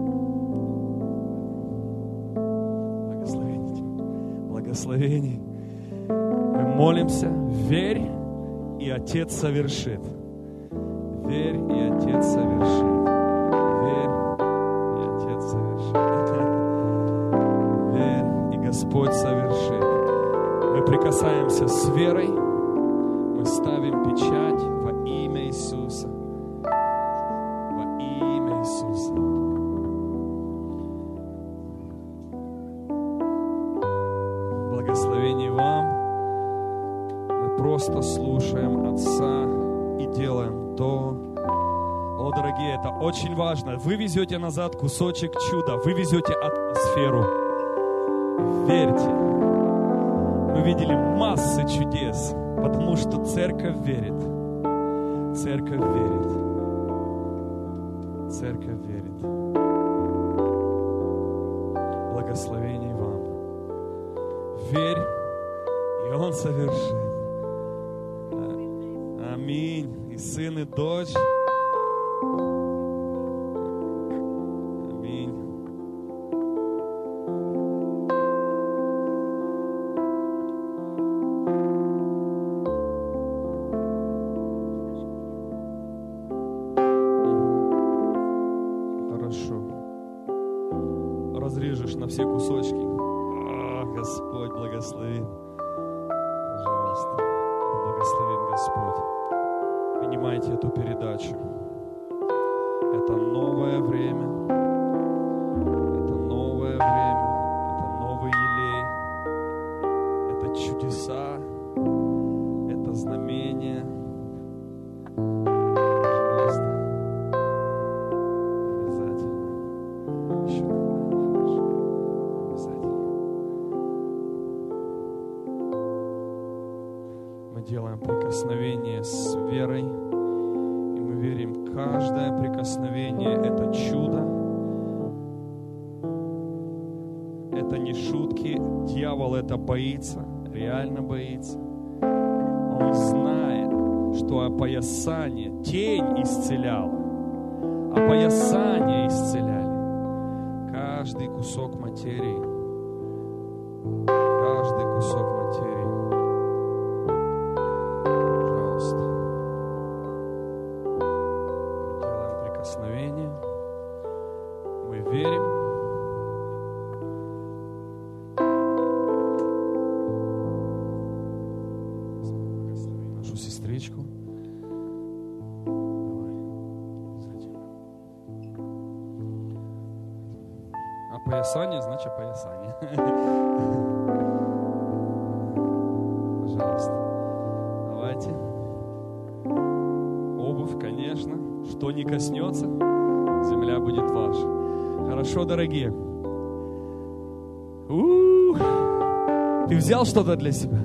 Благословений. Мы молимся, верь, и Отец совершит. Верь, и Отец совершит. Верь, и Отец совершит. Верь, и Господь совершит. Мы прикасаемся с верой, мы ставим печать во имя Иисуса. Во имя Иисуса. Благословение вам. Мы просто слушаем Отца и делаем то. О, дорогие, это очень важно. Вы везете назад кусочек чуда, вы везете атмосферу. Верьте. Мы видели массы чудес, потому что церковь верит. Церковь верит. Церковь верит. Благословений вам. Верь, и Он совершит. Аминь. И сын, и дочь. Аминь. Хорошо. Разрежешь на все кусочки. Господь благословит. Пожалуйста. Благословит Господь. Принимайте эту передачу. Это новое время. Это новое время. Это новый елей. Это чудеса. Это знамения. Пожалуйста. Обязательно. Еще. Хорошо. Обязательно. Мы делаем прикосновение с верой, и мы верим, каждое прикосновение — это чудо, это не шутки, дьявол это боится, реально боится. Он знает, что опоясание, тень исцеляла, опоясание исцеляли. Каждый кусок материи, каждый кусок материи. Мы верим. Нашу сестричку. Давай. Опоясание значит опоясание. Пожалуйста. Давайте. Обувь, конечно. Что не коснется, земля будет ваша. Хорошо, дорогие. Ты взял что-то для себя?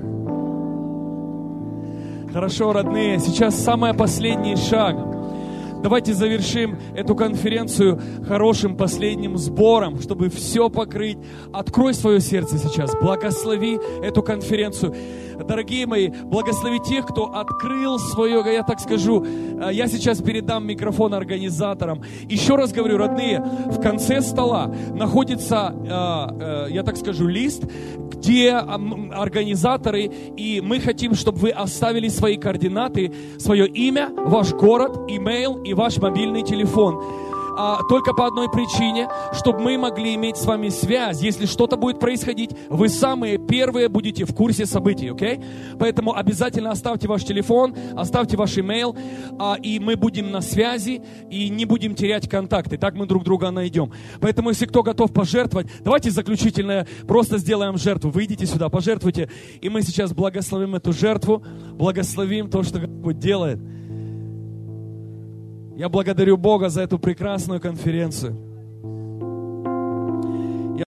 Хорошо, родные. Сейчас самый последний шаг. Давайте завершим эту конференцию хорошим последним сбором, чтобы все покрыть. Открой свое сердце сейчас. Благослови эту конференцию. Дорогие мои, благослови тех, кто открыл свое, я так скажу, я сейчас передам микрофон организаторам. Еще раз говорю, родные, в конце стола находится, я так скажу, лист, где организаторы, и мы хотим, чтобы вы оставили свои координаты, свое имя, ваш город, имейл и ваш мобильный телефон. Только по одной причине, чтобы мы могли иметь с вами связь. Если что-то будет происходить, вы самые первые будете в курсе событий, окей? Поэтому обязательно оставьте ваш телефон, оставьте ваш имейл, и мы будем на связи, и не будем терять контакты. Так мы друг друга найдем. Поэтому, если кто готов пожертвовать, давайте заключительное, просто сделаем жертву. Выйдите сюда, пожертвуйте, и мы сейчас благословим эту жертву, благословим то, что Господь делает. Я благодарю Бога за эту прекрасную конференцию.